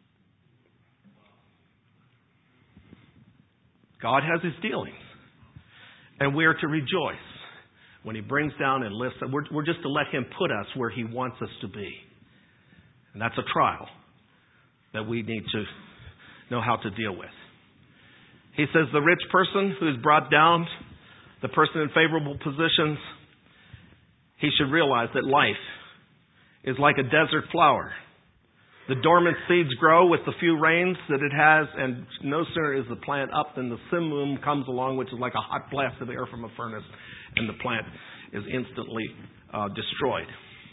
God has His dealings, and we are to rejoice when He brings down and lifts. We're just to let Him put us where He wants us to be. And that's a trial that we need to know how to deal with. He says the rich person who's brought down, the person in favorable positions, he should realize that life is like a desert flower. The dormant seeds grow with the few rains that it has, and no sooner is the plant up than the simoom comes along, which is like a hot blast of air from a furnace, and the plant is instantly destroyed.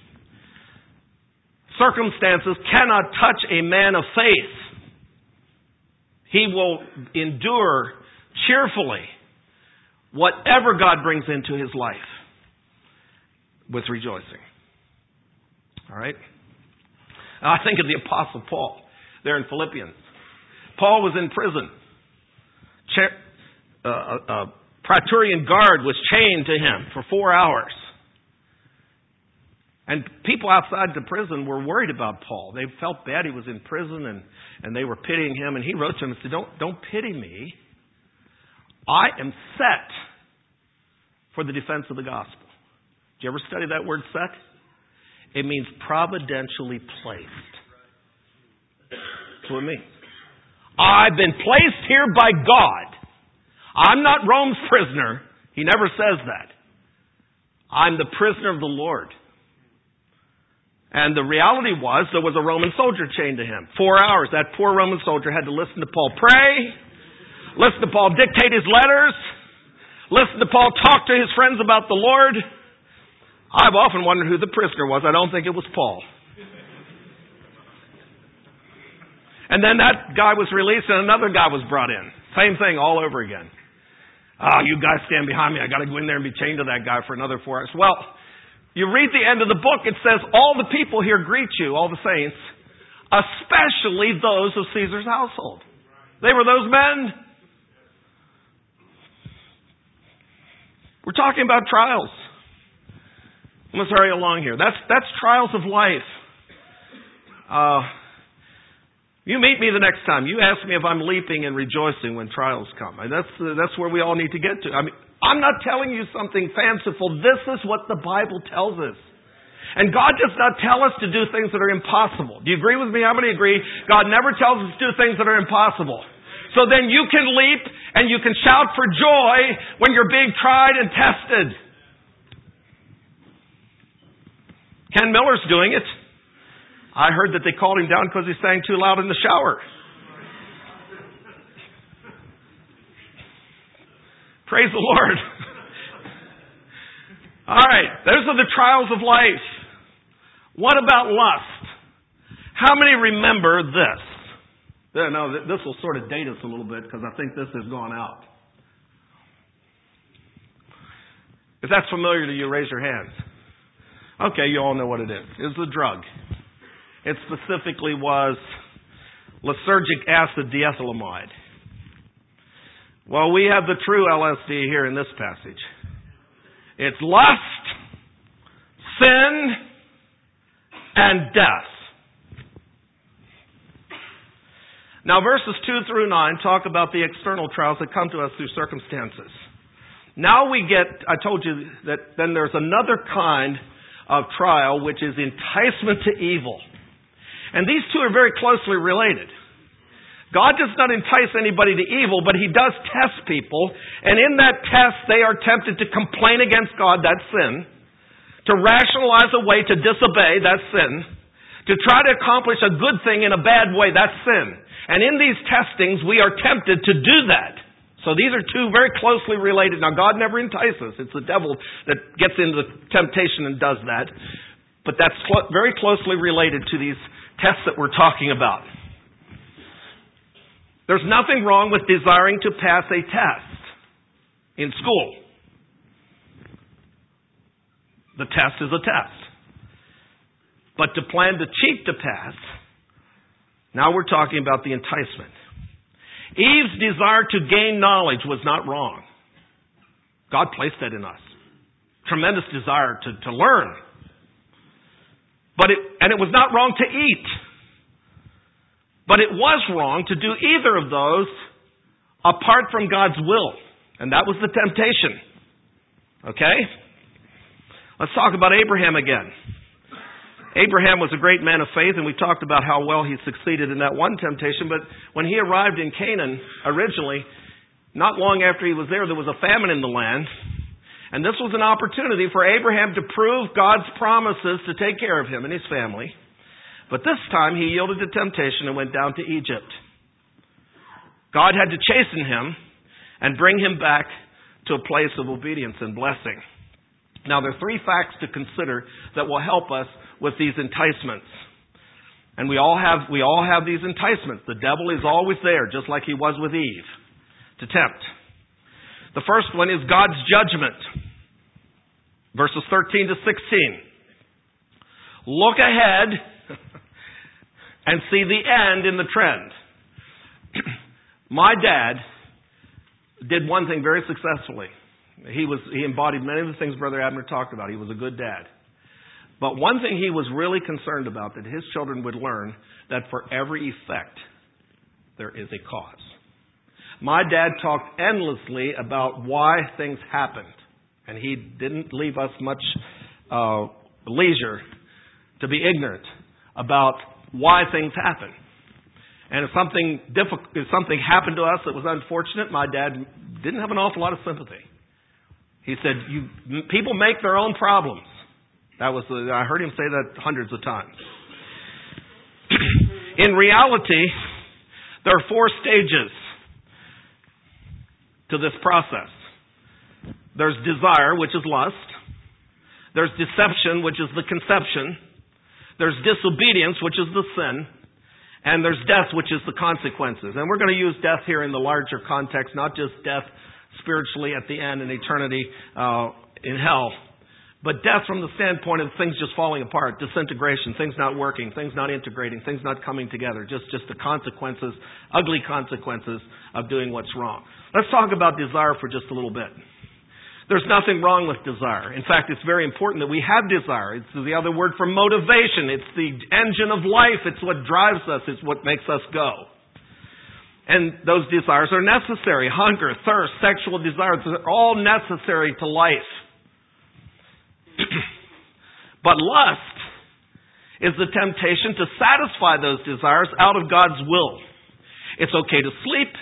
Circumstances cannot touch a man of faith. He will endure cheerfully whatever God brings into his life with rejoicing. All right? I think of the Apostle Paul there in Philippians. Paul was in prison. A Praetorian guard was chained to him for 4 hours. And people outside the prison were worried about Paul. They felt bad he was in prison, and they were pitying him. And he wrote to them and said, Don't pity me. I am set for the defense of the gospel. Did you ever study that word set? It means providentially placed. That's what it means. I've been placed here by God. I'm not Rome's prisoner. He never says that. I'm the prisoner of the Lord. And the reality was there was a Roman soldier chained to him. 4 hours. That poor Roman soldier had to listen to Paul pray, listen to Paul dictate his letters, listen to Paul talk to his friends about the Lord. I've often wondered who the prisoner was. I don't think it was Paul. And then that guy was released and another guy was brought in. Same thing all over again. You guys stand behind me. I got to go in there and be chained to that guy for another 4 hours. Well, you read the end of the book, it says, all the people here greet you, all the saints, especially those of Caesar's household. They were those men. We're talking about trials. Let's hurry along here. That's trials of life. You meet me the next time. You ask me if I'm leaping and rejoicing when trials come. That's where we all need to get to. I mean, I'm not telling you something fanciful. This is what the Bible tells us. And God does not tell us to do things that are impossible. Do you agree with me? How many agree? God never tells us to do things that are impossible. So then you can leap and you can shout for joy when you're being tried and tested. Ken Miller's doing it. I heard that they called him down because he sang too loud in the shower. Praise the Lord. All right, those are the trials of life. What about lust? How many remember this? No, this will sort of date us a little bit because I think this has gone out. If that's familiar to you, raise your hands. Okay, you all know what it is. It's a drug. It specifically was lysergic acid diethylamide. Well, we have the true LSD here in this passage. It's lust, sin, and death. Now, verses 2 through 9 talk about the external trials that come to us through circumstances. Now we get, I told you that then there's another kind of trial, which is enticement to evil. And these two are very closely related. God does not entice anybody to evil, but He does test people. And in that test, they are tempted to complain against God, that's sin. To rationalize a way to disobey, that's sin. To try to accomplish a good thing in a bad way, that's sin. And in these testings, we are tempted to do that. So these are two very closely related. Now, God never entices. It's the devil that gets into the temptation and does that. But that's very closely related to these tests that we're talking about. There's nothing wrong with desiring to pass a test in school. The test is a test. But to plan to cheat to pass, now we're talking about the enticement. Eve's desire to gain knowledge was not wrong. God placed that in us. Tremendous desire to learn. And it was not wrong to eat. But it was wrong to do either of those apart from God's will. And that was the temptation. Okay? Let's talk about Abraham again. Abraham was a great man of faith, and we talked about how well he succeeded in that one temptation. But when he arrived in Canaan originally, not long after he was there was a famine in the land. And this was an opportunity for Abraham to prove God's promises to take care of him and his family. But this time he yielded to temptation and went down to Egypt. God had to chasten him and bring him back to a place of obedience and blessing. Now there are three facts to consider that will help us with these enticements. And we all have these enticements. The devil is always there, just like he was with Eve, to tempt. The first one is God's judgment. Verses 13 to 16. Look ahead and see the end in the trend. My dad did one thing very successfully. He embodied many of the things Brother Abner talked about. He was a good dad. But one thing he was really concerned about, that his children would learn, that for every effect, there is a cause. My dad talked endlessly about why things happened. And he didn't leave us much leisure to be ignorant about why things happen. And if something happened to us that was unfortunate, my dad didn't have an awful lot of sympathy. He said, people make their own problems. I heard him say that hundreds of times. In reality, there are 4 stages to this process. There's desire, which is lust. There's deception, which is the conception. There's disobedience, which is the sin. And there's death, which is the consequences. And we're going to use death here in the larger context, not just death spiritually at the end in eternity in hell, but death from the standpoint of things just falling apart, disintegration, things not working, things not integrating, things not coming together, just the consequences, ugly consequences of doing what's wrong. Let's talk about desire for just a little bit. There's nothing wrong with desire. In fact, it's very important that we have desire. It's the other word for motivation. It's the engine of life. It's what drives us. It's what makes us go. And those desires are necessary. Hunger, thirst, sexual desires are all necessary to life. But lust is the temptation to satisfy those desires out of God's will. It's okay to sleep.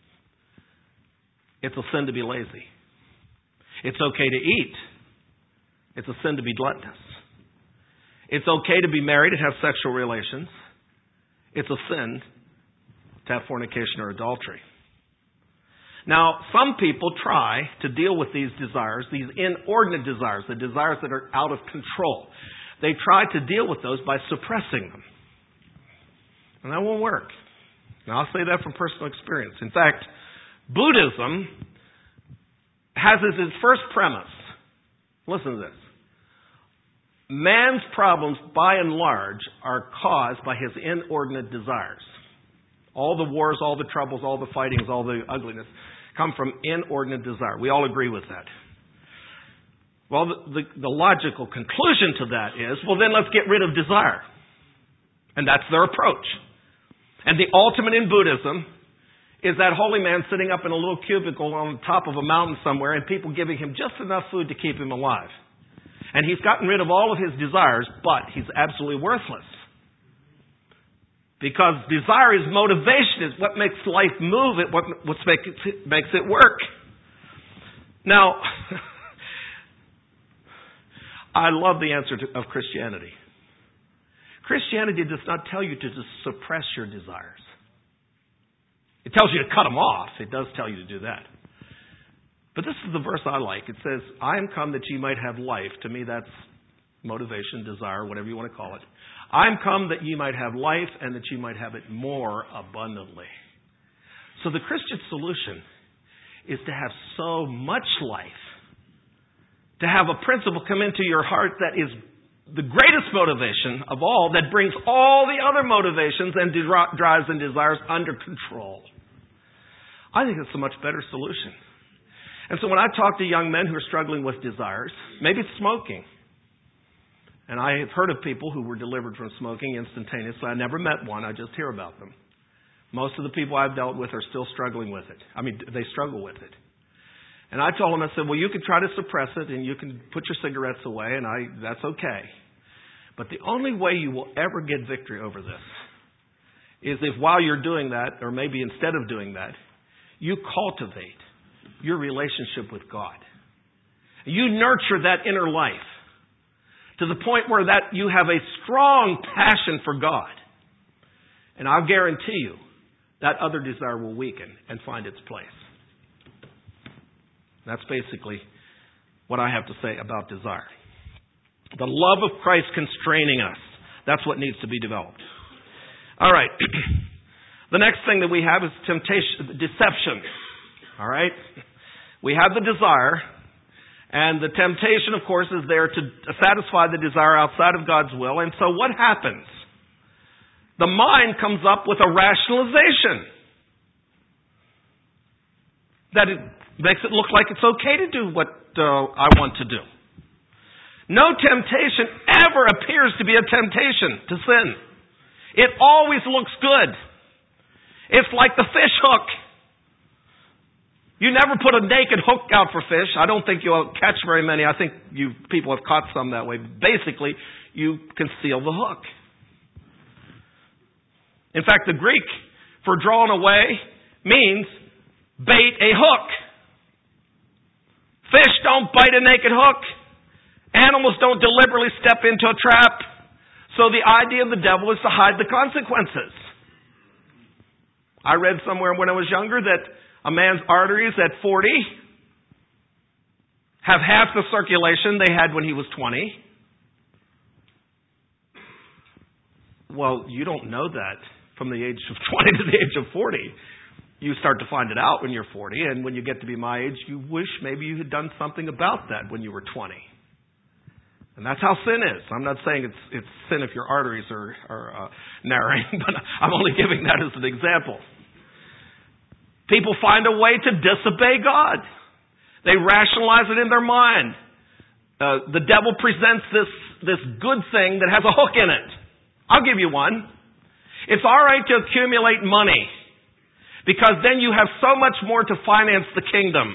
It's a sin to be lazy. It's okay to eat. It's a sin to be gluttonous. It's okay to be married and have sexual relations. It's a sin to have fornication or adultery. Now, some people try to deal with these desires, these inordinate desires, the desires that are out of control. They try to deal with those by suppressing them. And that won't work. Now, I'll say that from personal experience. In fact, Buddhism has as its first premise, listen to this, man's problems by and large are caused by his inordinate desires. All the wars, all the troubles, all the fightings, all the ugliness come from inordinate desire. We all agree with that. Well, the logical conclusion to that is, well, then let's get rid of desire. And that's their approach. And the ultimate in Buddhism is that holy man sitting up in a little cubicle on the top of a mountain somewhere and people giving him just enough food to keep him alive. And he's gotten rid of all of his desires, but he's absolutely worthless. Because desire is motivation, is what makes life move, what makes it work. Now, I love the answer of Christianity. Christianity does not tell you to just suppress your desires. It tells you to cut them off. It does tell you to do that. But this is the verse I like. It says, I am come that ye might have life. To me, that's motivation, desire, whatever you want to call it. I am come that ye might have life and that ye might have it more abundantly. So the Christian solution is to have so much life, to have a principle come into your heart that is the greatest motivation of all, that brings all the other motivations and drives and desires under control. I think it's a much better solution. And so when I talk to young men who are struggling with desires, maybe it's smoking. And I have heard of people who were delivered from smoking instantaneously. I never met one. I just hear about them. Most of the people I've dealt with are still struggling with it. I mean, they struggle with it. And I told them, I said, well, you can try to suppress it and you can put your cigarettes away, and that's okay. But the only way you will ever get victory over this is if while you're doing that, or maybe instead of doing that, you cultivate your relationship with God. You nurture that inner life to the point where that you have a strong passion for God. And I'll guarantee you that other desire will weaken and find its place. That's basically what I have to say about desire. The love of Christ constraining us. That's what needs to be developed. All right. The next thing that we have is temptation, deception. All right. We have the desire, and the temptation, of course, is there to satisfy the desire outside of God's will. And so what happens? The mind comes up with a rationalization that it makes it look like it's okay to do what I want to do. No temptation ever appears to be a temptation to sin. It always looks good. It's like the fish hook. You never put a naked hook out for fish. I don't think you'll catch very many. I think you people have caught some that way. Basically, you conceal the hook. In fact, the Greek for drawn away means bait a hook. Fish don't bite a naked hook. Animals don't deliberately step into a trap. So the idea of the devil is to hide the consequences. I read somewhere when I was younger that a man's arteries at 40 have half the circulation they had when he was 20. Well, you don't know that from the age of 20 to the age of 40. You start to find it out when you're 40, and when you get to be my age, you wish maybe you had done something about that when you were 20. And that's how sin is. I'm not saying it's sin if your arteries are narrowing, but I'm only giving that as an example. People find a way to disobey God. They rationalize it in their mind. The devil presents this good thing that has a hook in it. I'll give you one. It's all right to accumulate money because then you have so much more to finance the kingdom.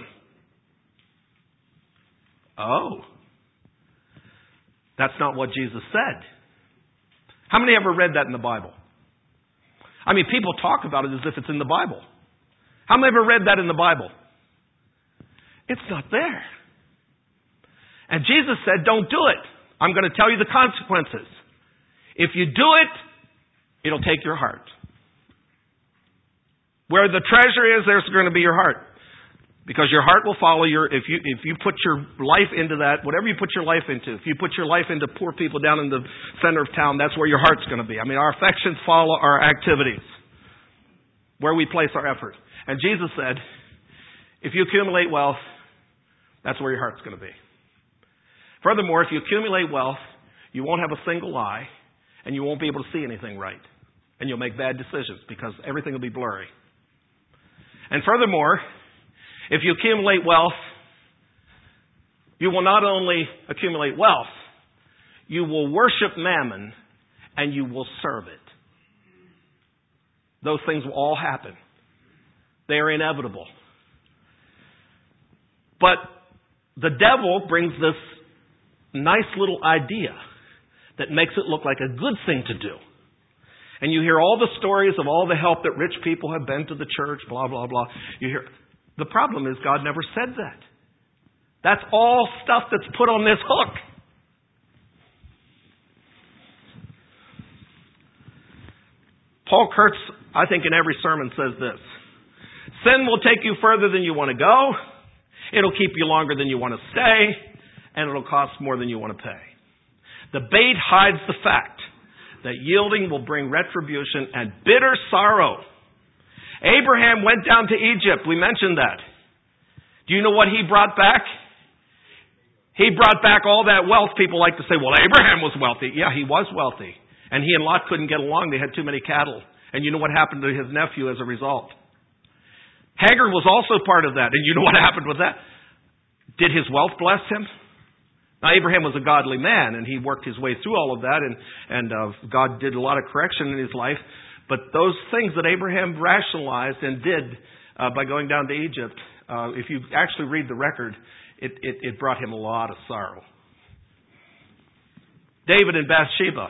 Oh. That's not what Jesus said. How many ever read that in the Bible? I mean, people talk about it as if it's in the Bible. How many ever read that in the Bible? It's not there. And Jesus said, don't do it. I'm going to tell you the consequences. If you do it, it'll take your heart. Where the treasure is, there's going to be your heart. Because your heart will follow if you put your life into that, whatever you put your life into, if you put your life into poor people down in the center of town, that's where your heart's going to be. I mean, our affections follow our activities, where we place our effort. And Jesus said, if you accumulate wealth, that's where your heart's going to be. Furthermore, if you accumulate wealth, you won't have a single eye, and you won't be able to see anything right. And you'll make bad decisions because everything will be blurry. And furthermore, if you accumulate wealth, you will not only accumulate wealth, you will worship mammon and you will serve it. Those things will all happen. They are inevitable. But the devil brings this nice little idea that makes it look like a good thing to do. And you hear all the stories of all the help that rich people have been to the church, blah, blah, blah. You hear. The problem is God never said that. That's all stuff that's put on this hook. Paul Kurtz, I think in every sermon says this. Sin will take you further than you want to go. It'll keep you longer than you want to stay. And it'll cost more than you want to pay. The bait hides the fact that yielding will bring retribution and bitter sorrow. Abraham went down to Egypt. We mentioned that. Do you know what he brought back? He brought back all that wealth. People like to say, well, Abraham was wealthy. Yeah, he was wealthy. And he and Lot couldn't get along. They had too many cattle. And you know what happened to his nephew as a result? Hagar was also part of that. And you know what happened with that? Did his wealth bless him? Now, Abraham was a godly man, and he worked his way through all of that, and God did a lot of correction in his life. But those things that Abraham rationalized and did by going down to Egypt, if you actually read the record, it brought him a lot of sorrow. David and Bathsheba.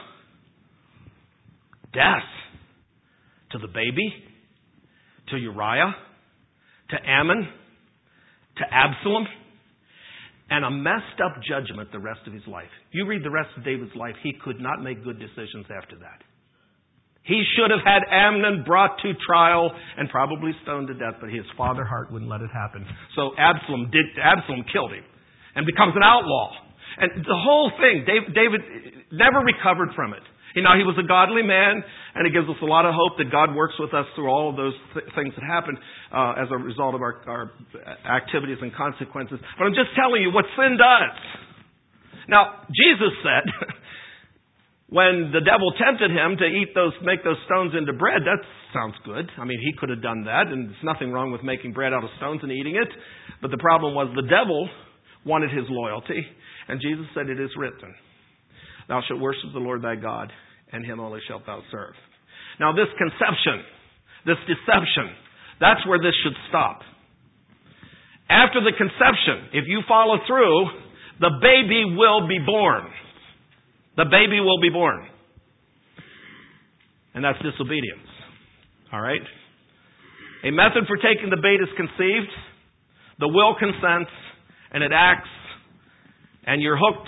Death. To the baby. To Uriah. To Ammon. To Absalom. And a messed up judgment the rest of his life. You read the rest of David's life, he could not make good decisions after that. He should have had Amnon brought to trial and probably stoned to death, but his father heart wouldn't let it happen. So Absalom killed him and becomes an outlaw. And the whole thing, David never recovered from it. He was a godly man, and it gives us a lot of hope that God works with us through all of those things that happen as a result of our activities and consequences. But I'm just telling you what sin does. Now, Jesus said, when the devil tempted him to make those stones into bread, that sounds good. I mean, he could have done that, and there's nothing wrong with making bread out of stones and eating it. But the problem was the devil wanted his loyalty, and Jesus said, it is written, thou shalt worship the Lord thy God, and him only shalt thou serve. Now this conception, this deception, that's where this should stop. After the conception, if you follow through, the baby will be born. The baby will be born. And that's disobedience. All right? A method for taking the bait is conceived. The will consents, and it acts, and you're hooked,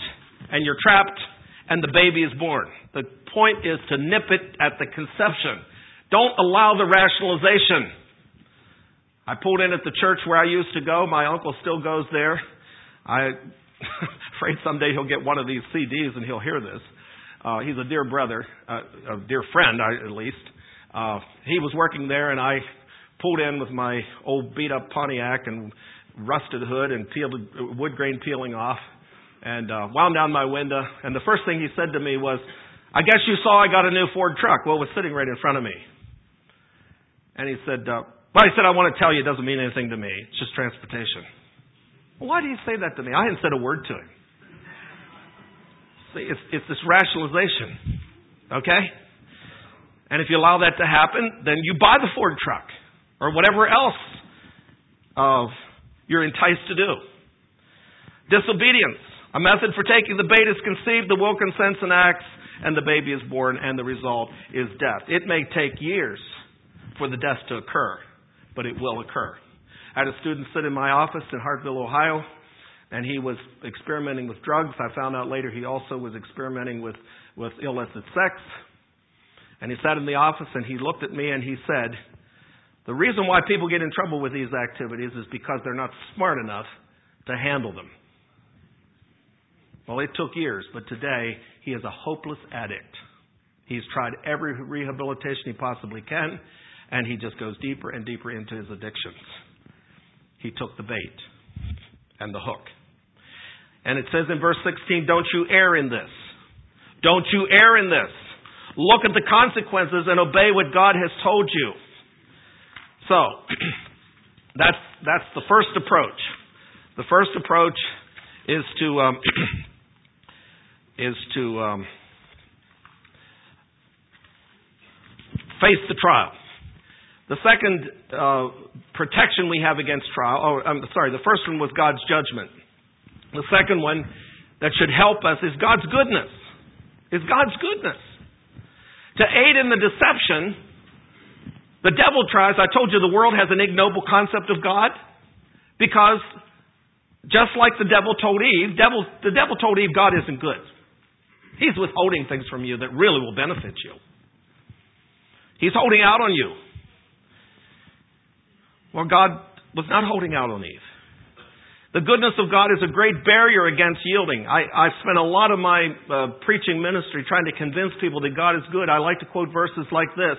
and you're trapped and the baby is born. The point is to nip it at the conception. Don't allow the rationalization. I pulled in at the church where I used to go. My uncle still goes there. I'm afraid someday he'll get one of these CDs and he'll hear this. He's a dear brother, a dear friend, at least. He was working there, and I pulled in with my old beat-up Pontiac and rusted hood and wood grain peeling off, and wound down my window. And the first thing he said to me was, "I guess you saw I got a new Ford truck." Well, it was sitting right in front of me. And he said, I want to tell you it doesn't mean anything to me. It's just transportation. Well, why do you say that to me? I hadn't said a word to him. See, it's this rationalization. Okay? And if you allow that to happen, then you buy the Ford truck or whatever else you're enticed to do. Disobedience. A method for taking the bait is conceived, the will consents and acts, and the baby is born, and the result is death. It may take years for the death to occur, but it will occur. I had a student sit in my office in Hartville, Ohio, and he was experimenting with drugs. I found out later he also was experimenting with illicit sex. And he sat in the office and he looked at me and he said, "The reason why people get in trouble with these activities is because they're not smart enough to handle them." Well, it took years, but today he is a hopeless addict. He's tried every rehabilitation he possibly can, and he just goes deeper and deeper into his addictions. He took the bait and the hook. And it says in verse 16, "Don't you err in this. Don't you err in this. Look at the consequences and obey what God has told you." So, that's the first approach. The first approach is to face the trial. The second protection we have against trial, the first one was God's judgment. The second one that should help us is God's goodness. To aid in the deception, the devil tries. I told you the world has an ignoble concept of God because just like the devil told Eve, the devil told Eve God isn't good. He's withholding things from you that really will benefit you. He's holding out on you. Well, God was not holding out on Eve. The goodness of God is a great barrier against yielding. I spent a lot of my preaching ministry trying to convince people that God is good. I like to quote verses like this.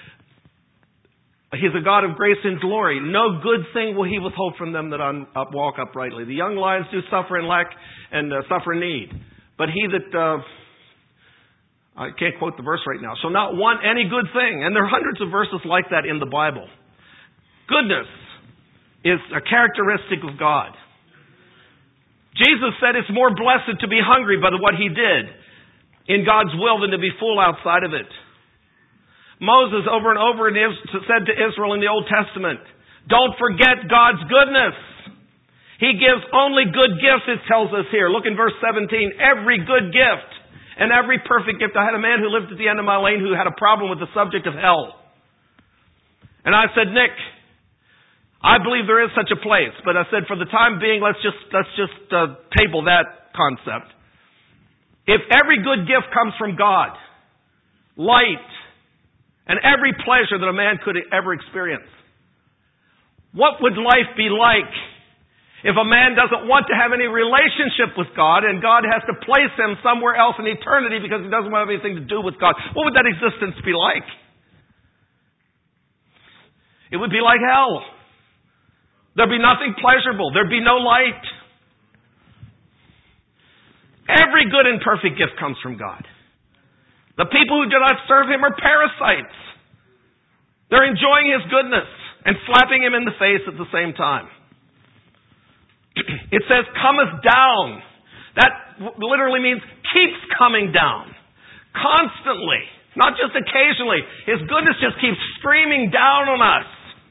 He's a God of grace and glory. No good thing will He withhold from them that walk uprightly. The young lions do suffer in lack and suffer in need. But he that, I can't quote the verse right now, shall not want any good thing. And there are hundreds of verses like that in the Bible. Goodness is a characteristic of God. Jesus said it's more blessed to be hungry by what He did in God's will than to be full outside of it. Moses over and over said to Israel in the Old Testament, "Don't forget God's goodness. He gives only good gifts," it tells us here. Look in verse 17. Every good gift and every perfect gift. I had a man who lived at the end of my lane who had a problem with the subject of hell. And I said, "Nick, I believe there is such a place, but I said for the time being, let's just table that concept. If every good gift comes from God, light, and every pleasure that a man could ever experience, what would life be like if a man doesn't want to have any relationship with God and God has to place him somewhere else in eternity because he doesn't want to have anything to do with God? What would that existence be like? It would be like hell. There'd be nothing pleasurable. There'd be no light. Every good and perfect gift comes from God. The people who do not serve Him are parasites. They're enjoying His goodness and slapping Him in the face at the same time. It says, cometh down. That literally means keeps coming down. Constantly. Not just occasionally. His goodness just keeps streaming down on us.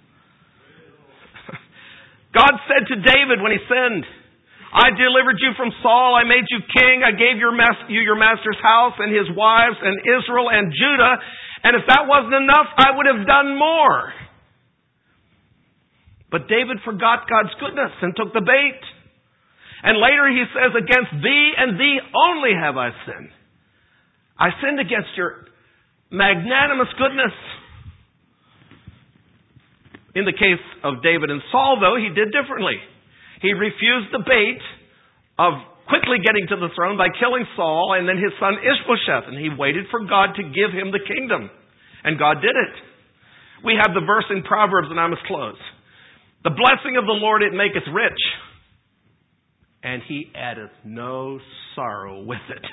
God said to David when he sinned, I delivered you from Saul, I made you king, I gave you your master's house and his wives and Israel and Judah, and if that wasn't enough, I would have done more. But David forgot God's goodness and took the bait. And later he says, against thee and thee only have I sinned. I sinned against your magnanimous goodness. In the case of David and Saul, though, he did differently. He refused the bait of quickly getting to the throne by killing Saul and then his son Ishbosheth. And he waited for God to give him the kingdom. And God did it. We have the verse in Proverbs, and I must close. The blessing of the Lord, it maketh rich, and he addeth no sorrow with it.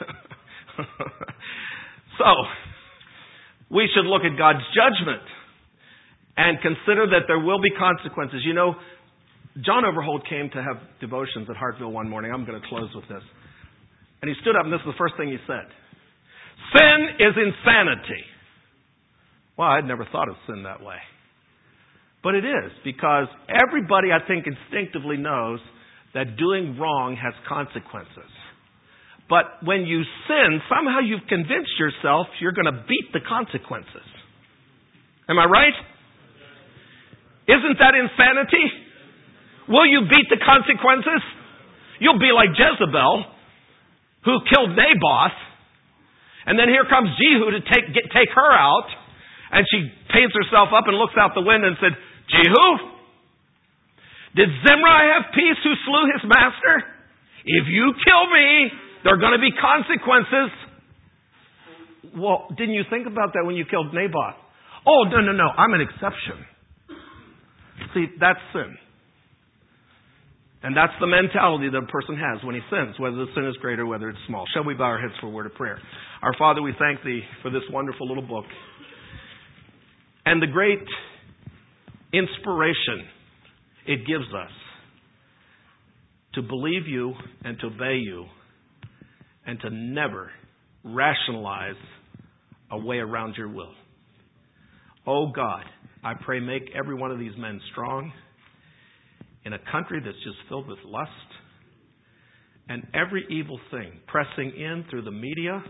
So, we should look at God's judgment and consider that there will be consequences. You know, John Overholt came to have devotions at Hartville one morning. I'm going to close with this. And he stood up, and this is the first thing he said. Sin is insanity. Well, I'd never thought of sin that way. But it is, because everybody, I think, instinctively knows that doing wrong has consequences. But when you sin, somehow you've convinced yourself you're going to beat the consequences. Am I right? Isn't that insanity? Will you beat the consequences? You'll be like Jezebel, who killed Naboth, and then here comes Jehu to take her out. And she paints herself up and looks out the window and said, Jehu, did Zimri have peace who slew his master? If you kill me, there are going to be consequences. Well, didn't you think about that when you killed Naboth? Oh, no, I'm an exception. See, that's sin. And that's the mentality that a person has when he sins, whether the sin is great or whether it's small. Shall we bow our heads for a word of prayer? Our Father, we thank Thee for this wonderful little book. And the great inspiration it gives us to believe You and to obey You and to never rationalize a way around Your will. Oh God, I pray make every one of these men strong in a country that's just filled with lust and every evil thing pressing in through the media,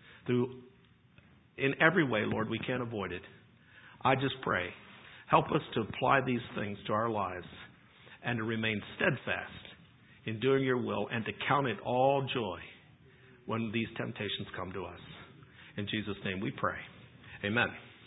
in every way, Lord, we can't avoid it. I just pray, help us to apply these things to our lives and to remain steadfast in doing Your will and to count it all joy when these temptations come to us. In Jesus' name we pray. Amen.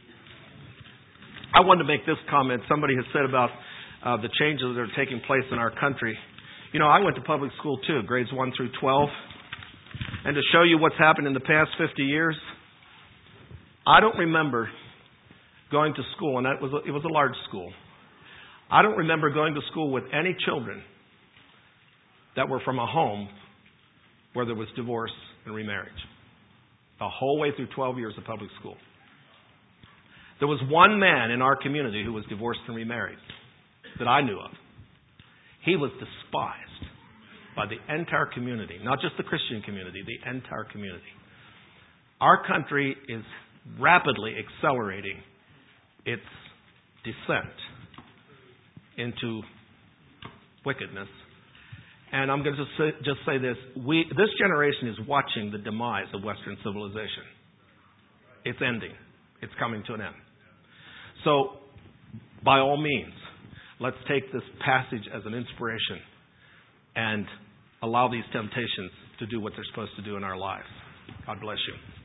I wanted to make this comment. Somebody has said about the changes that are taking place in our country. You know, I went to public school too, grades 1 through 12. And to show you what's happened in the past 50 years, I don't remember going to school, and it was a large school. I don't remember going to school with any children that were from a home where there was divorce and remarriage. The whole way through 12 years of public school. There was one man in our community who was divorced and remarried that I knew of. He was despised by the entire community, not just the Christian community, the entire community. Our country is rapidly accelerating its descent into wickedness. And I'm going to just say this. This generation is watching the demise of Western civilization. It's ending. It's coming to an end. So, by all means, let's take this passage as an inspiration and allow these temptations to do what they're supposed to do in our lives. God bless you.